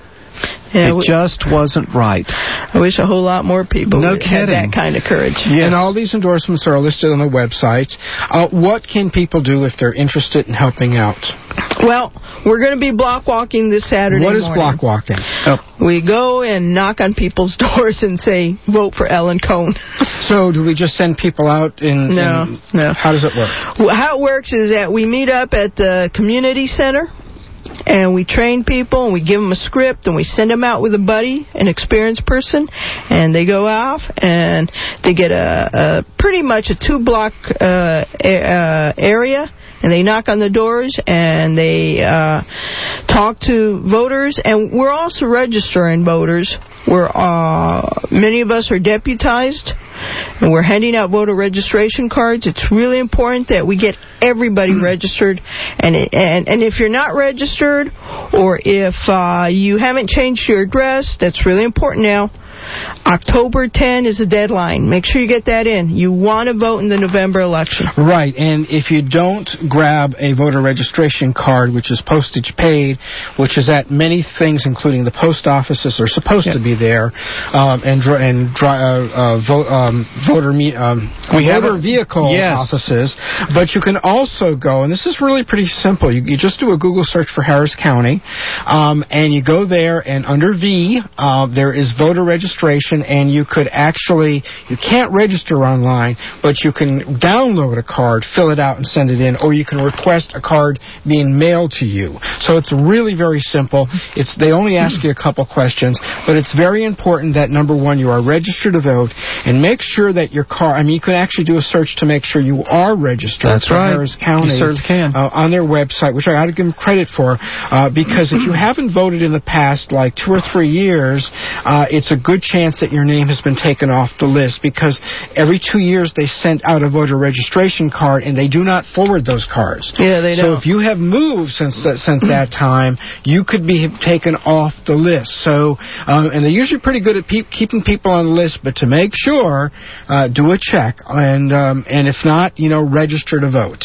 Yeah, it we, just wasn't right. I wish a whole lot more people no had that kind of courage. Yes. And all these endorsements are listed on the website. Uh, what can people do if they're interested in helping out? Well, we're going to be block walking this Saturday What is morning. block walking? Oh. We go and knock on people's doors and say, vote for Ellen Cohn. So do we just send people out in... No, in, no. How does it work? Well, how it works is that we meet up at the community center, and we train people, and we give them a script, and we send them out with a buddy, an experienced person, and they go off, and they get a, a pretty much a two-block uh, a, uh, area, and they knock on the doors, and they uh, talk to voters, and we're also registering voters. We're uh, many of us are deputized, and we're handing out voter registration cards. It's really important that we get everybody registered, and it, and and if you're not registered, or if uh, you haven't changed your address, that's really important now. October tenth is the deadline. Make sure you get that in. You want to vote in the November election. Right, and if you don't grab a voter registration card, which is postage paid, which is at many things, including the post offices, are supposed yeah. to be there, um, and dr- and dri- uh, uh, vo- um, voter me- um, we voter have a, vehicle yes. offices. But you can also go, and this is really pretty simple. You, you just do a Google search for Harris County, um, and you go there, and under V, uh, there is voter registration. And you could actually, you can't register online, but you can download a card, fill it out, and send it in, or you can request a card being mailed to you. So it's really very simple. It's they only ask you a couple questions, but it's very important that, number one, you are registered to vote, and make sure that your card, I mean, you can actually do a search to make sure you are registered That's for right. Harris County. You certainly can. Uh, on their website, which I got to give them credit for, uh, because if you haven't voted in the past, like two or three years, uh, it's a good chance that your name has been taken off the list, because every two years they sent out a voter registration card, and they do not forward those cards. Yeah, they so don't. if you have moved since that, since that time, you could be taken off the list. So, uh, and they're usually pretty good at pe- keeping people on the list, but to make sure, uh, do a check, and um, and if not, you know, register to vote.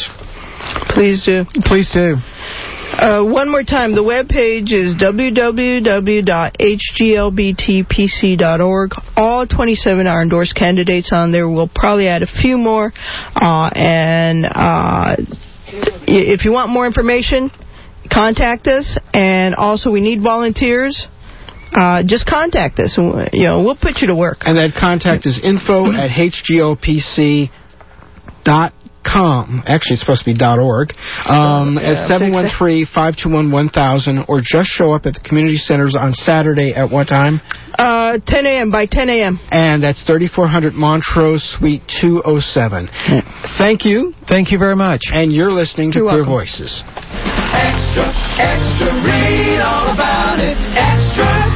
Please do. Please do. Uh, one more time, the webpage is w w w dot h g l b t p c dot org. All twenty-seven are endorsed candidates on there. We'll probably add a few more. Uh, and uh, if you want more information, contact us. And also, we need volunteers. Uh, just contact us. You know, we'll put you to work. And that contact is info at h g l p c dot org. Com. Actually, it's supposed to be .org. Um, yeah, at seven one three, five two one, one thousand, or just show up at the community centers on Saturday at what time? Uh, ten a.m. by ten a.m. And that's thirty-four hundred Montrose, Suite two oh seven. Thank you. Thank you very much. And you're listening to You're Queer welcome. Voices. Extra, extra, read all about it. Extra.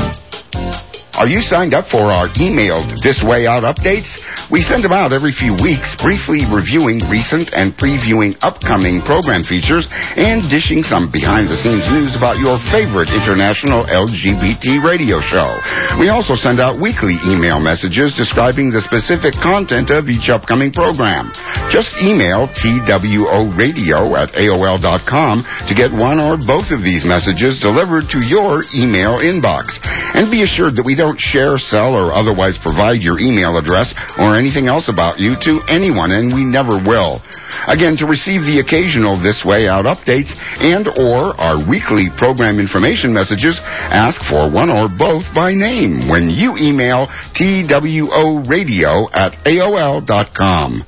Are you signed up for our emailed This Way Out updates? We send them out every few weeks, briefly reviewing recent and previewing upcoming program features and dishing some behind-the-scenes news about your favorite international L G B T radio show. We also send out weekly email messages describing the specific content of each upcoming program. Just email T W O radio at A O L dot com to get one or both of these messages delivered to your email inbox. And be assured that we don't share, sell, or otherwise provide your email address or anything else about you to anyone, and we never will. Again, to receive the occasional This Way Out updates and or our weekly program information messages, ask for one or both by name when you email T W O radio at A O L dot com.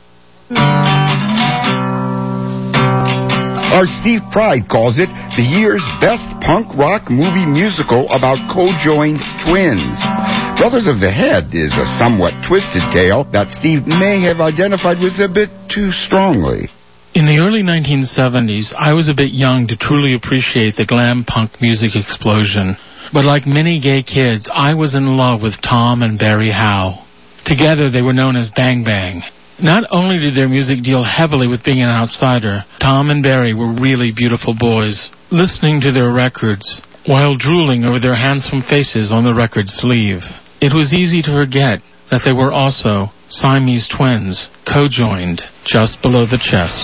Our Steve Pride calls it the year's best punk rock movie musical about co-joined twins. Brothers of the Head is a somewhat twisted tale that Steve may have identified with a bit too strongly. In the early nineteen seventies, I was a bit young to truly appreciate the glam punk music explosion. But like many gay kids, I was in love with Tom and Barry Howe. Together, they were known as Bang Bang. Not only did their music deal heavily with being an outsider, Tom and Barry were really beautiful boys, listening to their records while drooling over their handsome faces on the record sleeve. It was easy to forget that they were also Siamese twins, co-joined just below the chest.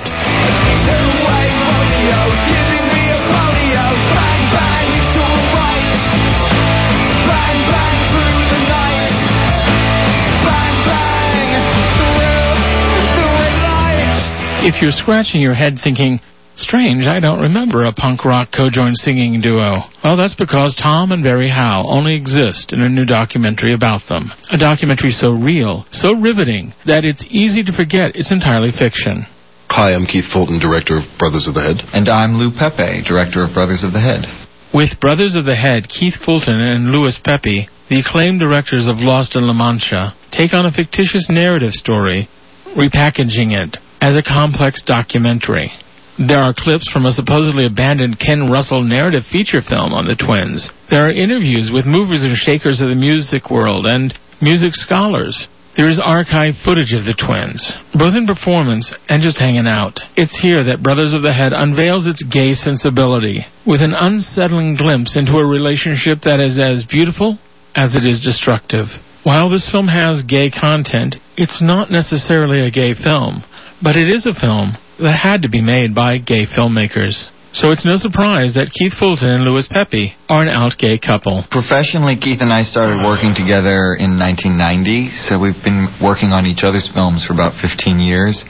If you're scratching your head thinking, strange, I don't remember a punk rock co-joined singing duo. Well, that's because Tom and Barry Howe only exist in a new documentary about them. A documentary so real, so riveting, that it's easy to forget it's entirely fiction. Hi, I'm Keith Fulton, director of Brothers of the Head. And I'm Lou Pepe, director of Brothers of the Head. With Brothers of the Head, Keith Fulton and Louis Pepe, the acclaimed directors of Lost in La Mancha, take on a fictitious narrative story, repackaging it as a complex documentary. There are clips from a supposedly abandoned Ken Russell narrative feature film on the twins. There are interviews with movers and shakers of the music world and music scholars. There is archive footage of the twins, both in performance and just hanging out. It's here that Brothers of the Head unveils its gay sensibility, with an unsettling glimpse into a relationship that is as beautiful as it is destructive. While this film has gay content, it's not necessarily a gay film, but it is a film that had to be made by gay filmmakers. So it's no surprise that Keith Fulton and Louis Pepe are an out gay couple. Professionally, Keith and I started working together in nineteen ninety, so we've been working on each other's films for about fifteen years,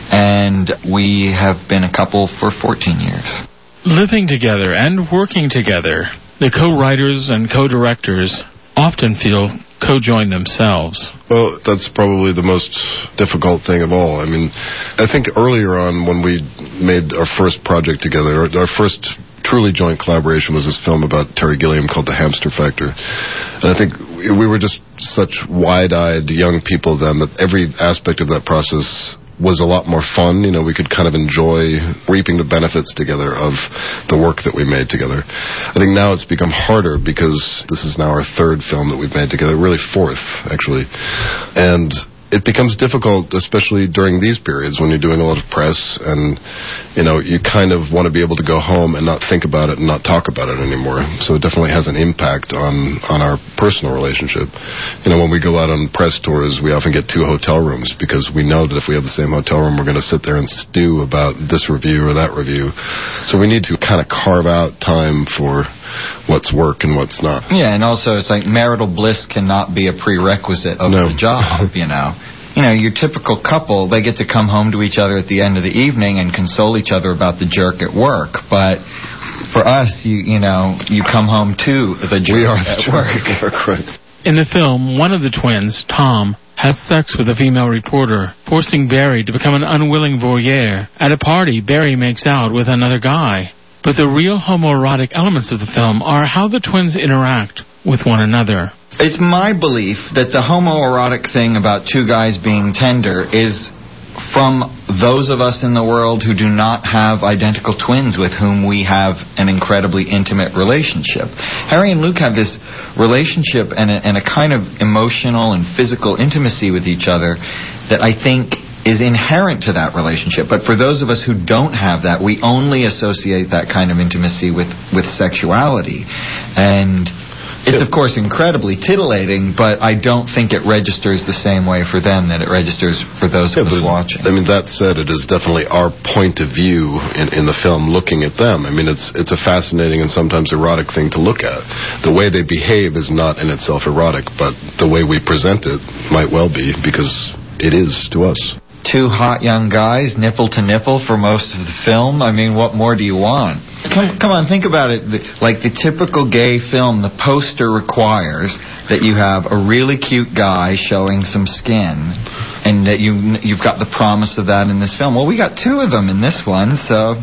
and we have been a couple for fourteen years. Living together and working together, the co-writers and co-directors often feel co-joined themselves. Well, that's probably the most difficult thing of all. I mean, I think earlier on when we made our first project together, our, our first truly joint collaboration was this film about Terry Gilliam called The Hamster Factor. And I think we were just such wide-eyed young people then that every aspect of that process was a lot more fun. You know, we could kind of enjoy reaping the benefits together of the work that we made together. I think now it's become harder because this is now our third film that we've made together, really fourth, actually. And it becomes difficult, especially during these periods when you're doing a lot of press and, you know, you kind of want to be able to go home and not think about it and not talk about it anymore. So it definitely has an impact on, on our personal relationship. You know, when we go out on press tours, we often get two hotel rooms because we know that if we have the same hotel room, we're going to sit there and stew about this review or that review. So we need to kind of carve out time for what's work and what's not. Yeah, and also it's like marital bliss cannot be a prerequisite of no. the job, you know. You know, your typical couple, they get to come home to each other at the end of the evening and console each other about the jerk at work. But for us, you you know, you come home to the jerk we are at the work. jerk. Right. In the film, one of the twins, Tom, has sex with a female reporter, forcing Barry to become an unwilling voyeur. At a party, Barry makes out with another guy. But the real homoerotic elements of the film are how the twins interact with one another. It's my belief that the homoerotic thing about two guys being tender is from those of us in the world who do not have identical twins with whom we have an incredibly intimate relationship. Harry and Luke have this relationship and a, and a kind of emotional and physical intimacy with each other that I think is inherent to that relationship. But for those of us who don't have that, we only associate that kind of intimacy with, with sexuality. And it's, of course, incredibly titillating, but I don't think it registers the same way for them that it registers for those yeah, of us but, watching. I mean, that said, it is definitely our point of view in, in the film looking at them. I mean, it's it's a fascinating and sometimes erotic thing to look at. The way they behave is not in itself erotic, but the way we present it might well be, because it is to us. Two hot young guys, nipple to nipple for most of the film. I mean, what more do you want? Come, come on, think about it. The, like the typical gay film, the poster requires that you have a really cute guy showing some skin, and that you, you've got the promise of that in this film. Well, we got two of them in this one, so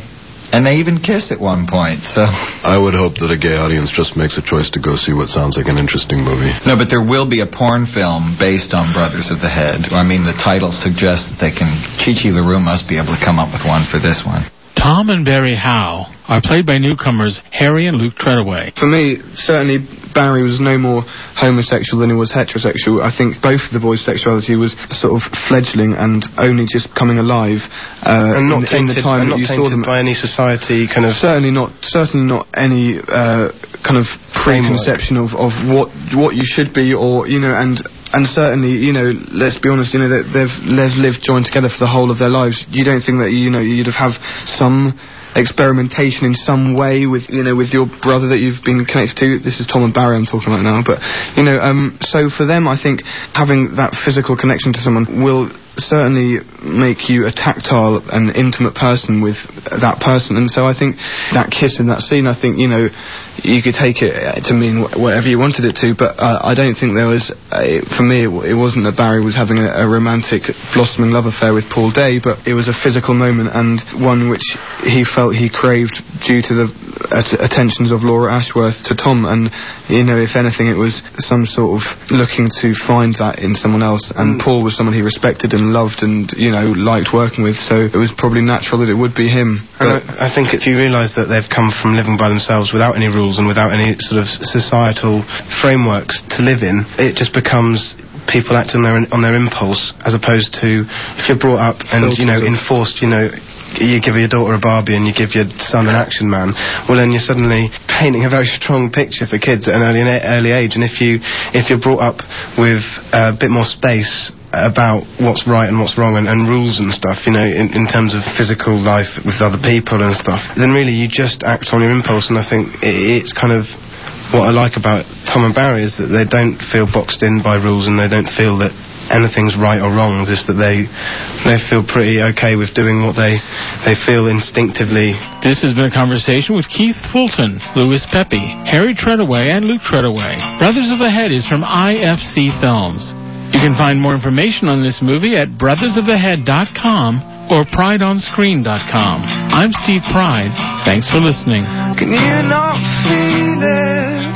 And they even kiss at one point, so... I would hope that a gay audience just makes a choice to go see what sounds like an interesting movie. No, but there will be a porn film based on Brothers of the Head. I mean, the title suggests that they can... Chi-Chi LaRue must be able to come up with one for this one. Tom and Barry Howe are played by newcomers Harry and Luke Treadaway. For me, certainly Barry was no more homosexual than he was heterosexual. I think both of the boys' sexuality was sort of fledgling and only just coming alive uh, and not in, tainted, in the time and that not you saw them. by any society kind of... Certainly not, certainly not any uh, kind of preconception of, of what what you should be, or, you know, and... And certainly, you know, let's be honest, you know, that they've, they've lived joined together for the whole of their lives. You don't think that, you know, you'd have, have some experimentation in some way with, you know, with your brother that you've been connected to. This is Tom and Barry I'm talking about now. But, you know, um, so for them, I think having that physical connection to someone will certainly make you a tactile and intimate person with that person. And so I think that kiss in that scene, I think, you know, you could take it to mean whatever you wanted it to, but uh, I don't think there was, uh, for me, it, it wasn't that Barry was having a, a romantic, blossoming love affair with Paul Day, but it was a physical moment, and one which he felt he craved due to the at- attentions of Laura Ashworth to Tom, and, you know, if anything, it was some sort of looking to find that in someone else, and mm. Paul was someone he respected and loved and, you know, liked working with, so it was probably natural that it would be him. But I, I think if you realise that they've come from living by themselves without any rules and without any sort of societal frameworks to live in, it just becomes people acting on their, on their impulse, as opposed to if you're brought up and, you know, enforced, you know, you give your daughter a Barbie and you give your son an Action Man, well then you're suddenly painting a very strong picture for kids at an early early age. And if you if you're brought up with a bit more space about what's right and what's wrong and, and rules and stuff, you know, in, in terms of physical life with other people and stuff, then really you just act on your impulse. And I think it, it's kind of what I like about Tom and Barry is that they don't feel boxed in by rules, and they don't feel that anything's right or wrong, just that they they feel pretty okay with doing what they they feel instinctively. This has been a conversation with Keith Fulton, Louis Pepe, Harry Treadaway, and Luke Treadaway. Brothers of the Head is from I F C Films. You can find more information on this movie at brothers of the head dot com or pride on screen dot com. I'm Steve Pride. Thanks for listening. Can you not feel it?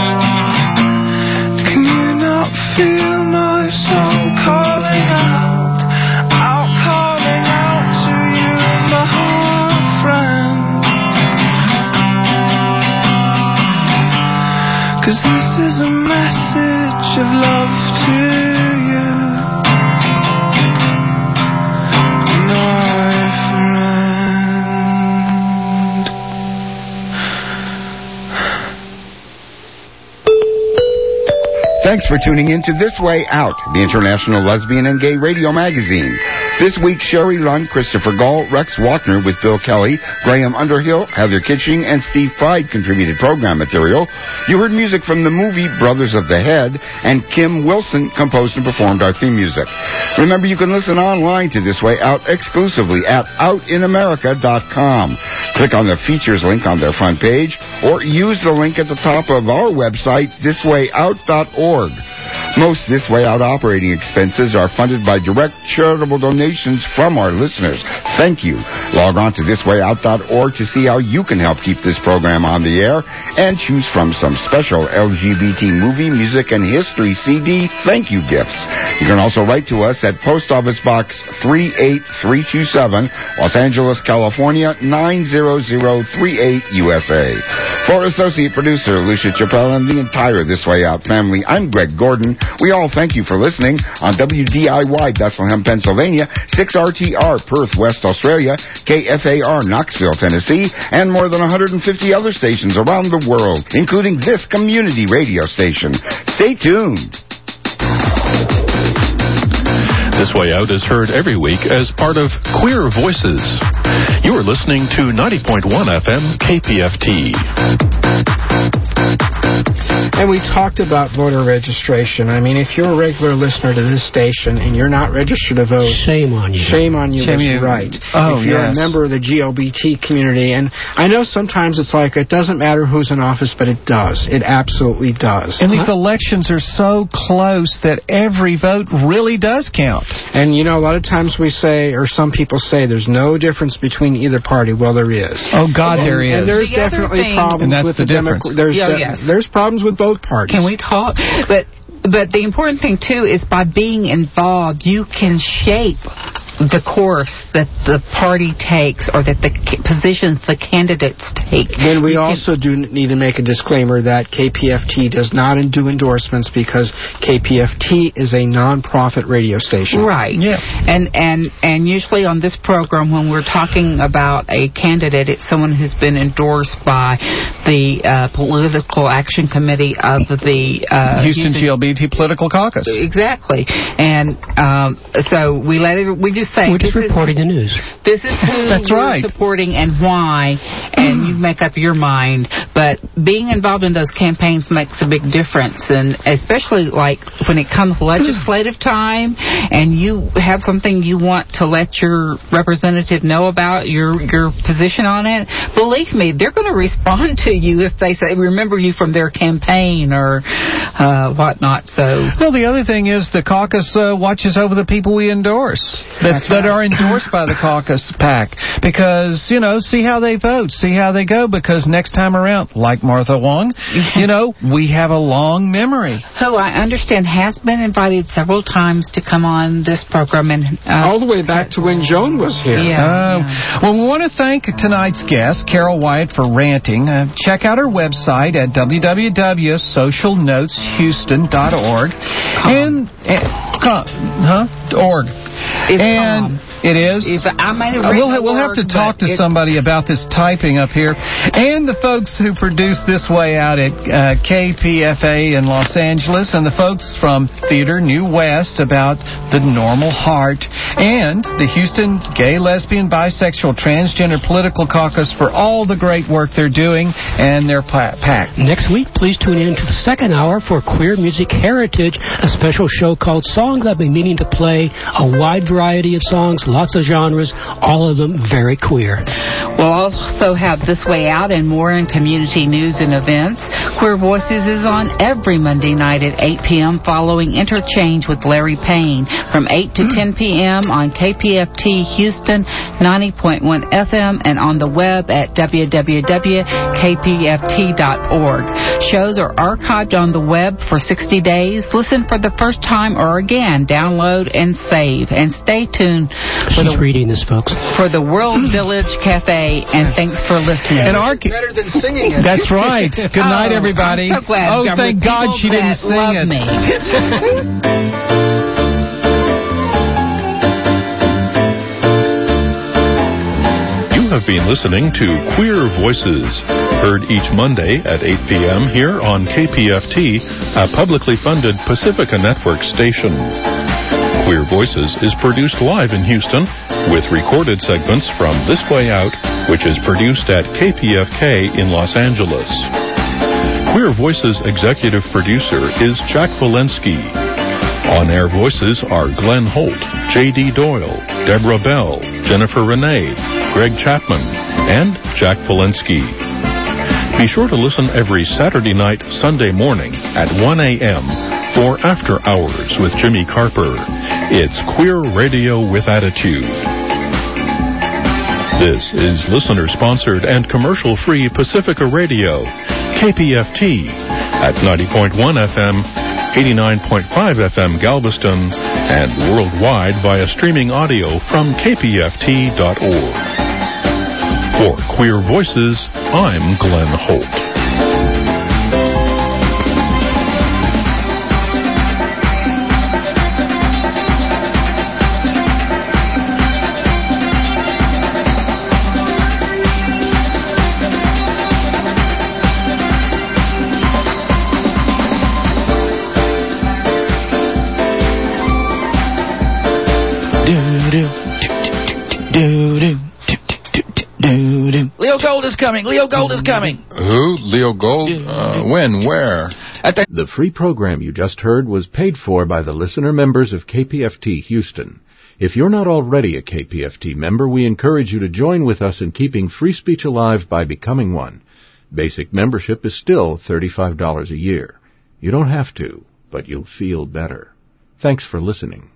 Can you not feel my song calling out? Out calling out to you, my heart friend. 'Cause this is a message of love to you. Thanks for tuning in to This Way Out, the International Lesbian and Gay Radio Magazine. This week, Sherry Lund, Christopher Gall, Rex Walkner with Bill Kelly, Graham Underhill, Heather Kitching, and Steve Pride contributed program material. You heard music from the movie Brothers of the Head, and Kim Wilson composed and performed our theme music. Remember, you can listen online to This Way Out exclusively at out in america dot com. Click on the features link on their front page, or use the link at the top of our website, this way out dot org. Most This Way Out operating expenses are funded by direct charitable donations from our listeners. Thank you. Log on to this way out dot org to see how you can help keep this program on the air, and choose from some special L G B T movie, music, and history C D thank you gifts. You can also write to us at Post Office Box three eight three two seven, Los Angeles, California, nine zero zero three eight, U S A. For Associate Producer Lucia Chappelle and the entire This Way Out family, I'm Greg Gordon. We all thank you for listening on W D I Y Bethlehem, Pennsylvania, six R T R Perth, West Australia, K F A R Knoxville, Tennessee, and more than one hundred fifty other stations around the world, including this community radio station. Stay tuned. This Way Out is heard every week as part of Queer Voices. You are listening to ninety point one F M K P F T. And we talked about voter registration. I mean, if you're a regular listener to this station and you're not registered to vote, shame on you. Shame on you. Shame is you. Right. Oh, if you're yes. a member of the G L B T community, and I know sometimes it's like it doesn't matter who's in office, but it does. It absolutely does. And these elections are so close that every vote really does count. out. And, you know, a lot of times we say, or some people say, there's no difference between either party. Well, there is. Oh, God, and, there is. And there's The definitely thing, problems and that's with the, the Democrats. There's, yeah, the, yes. there's problems with both parties. Can we talk? But but the important thing too is by being involved, you can shape the course that the party takes or that the ca- positions the candidates take. Then we You also do need to make a disclaimer that K P F T does not do endorsements because K P F T is a non-profit radio station. Right. Yeah. And and and usually on this program, when we're talking about a candidate, it's someone who's been endorsed by the uh, Political Action Committee of the uh, Houston G L B T Political Caucus. Exactly. And um, so we let it, we just say We're just this reporting is, the news. This is who That's you're right. supporting and why, and you make up your mind. But being involved in those campaigns makes a big difference, and especially like when it comes legislative time, and you have something you want to let your representative know about your your position on it. Believe me, they're going to respond to you if they say remember you from their campaign or uh, whatnot. So, well, the other thing is the caucus uh, watches over the people we endorse. That's, That's that right. are endorsed by the caucus pack. Because, you know, see how they vote, see how they go, because next time around, like Martha Wong, you know, we have a long memory. who I understand has been invited several times to come on this program. and uh, All the way back to when Joan was here. Yeah, Uh, yeah. Well, we want to thank tonight's guest, Carol Wyatt, for ranting. Uh, check out her website at w w w dot social notes houston dot org. And, and com, huh? Org. It's and calm. It is? If I might have Uh, we'll, written ha- we'll have the to word, talk to but it- somebody about this typing up here. And the folks who produce This Way Out at uh, K P F A in Los Angeles, and the folks from Theater New West about the normal heart, and the Houston Gay, Lesbian, Bisexual, Transgender Political Caucus for all the great work they're doing and their pa- pack. Next week, please tune in to the second hour for Queer Music Heritage, a special show called Songs I've Been Meaning to Play, a wide variety of songs, lots of genres, all of them very queer. We'll also have This Way Out and more in community news and events. Queer Voices is on every Monday night at eight p.m. following Interchange with Larry Payne from eight to ten p.m. on K P F T Houston ninety point one F M and on the web at w w w dot k p f t dot org. Shows are archived on the web for sixty days. Listen for the first time or again, download and save. And stay tuned for She's the, reading this, folks. for the World Village Cafe, and thanks for listening. And our, Better than singing it. that's right. Good night, Oh, everybody. I'm so glad. Oh, I'm thank with God people she didn't that sing love it. me. You have been listening to Queer Voices, heard each Monday at eight p.m. here on K P F T, a publicly funded Pacifica Network station. Queer Voices is produced live in Houston with recorded segments from This Way Out, which is produced at K P F K in Los Angeles. Queer Voices executive producer is Jack Walensky. On-air voices are Glenn Holt, J D. Doyle, Deborah Bell, Jennifer Renee, Greg Chapman, and Jack Walensky. Be sure to listen every Saturday night, Sunday morning at one a.m. for After Hours with Jimmy Carper. It's Queer Radio with Attitude. This is listener-sponsored and commercial-free Pacifica Radio, K P F T, at ninety point one F M, eighty-nine point five F M Galveston, and worldwide via streaming audio from k p f t dot org. For Queer Voices, I'm Glenn Holt. Leo Gold is coming. Leo Gold is coming. Who? Leo Gold? Uh, when? Where? The free program you just heard was paid for by the listener members of K P F T Houston. If you're not already a K P F T member, we encourage you to join with us in keeping free speech alive by becoming one. Basic membership is still thirty-five dollars a year. You don't have to, but you'll feel better. Thanks for listening.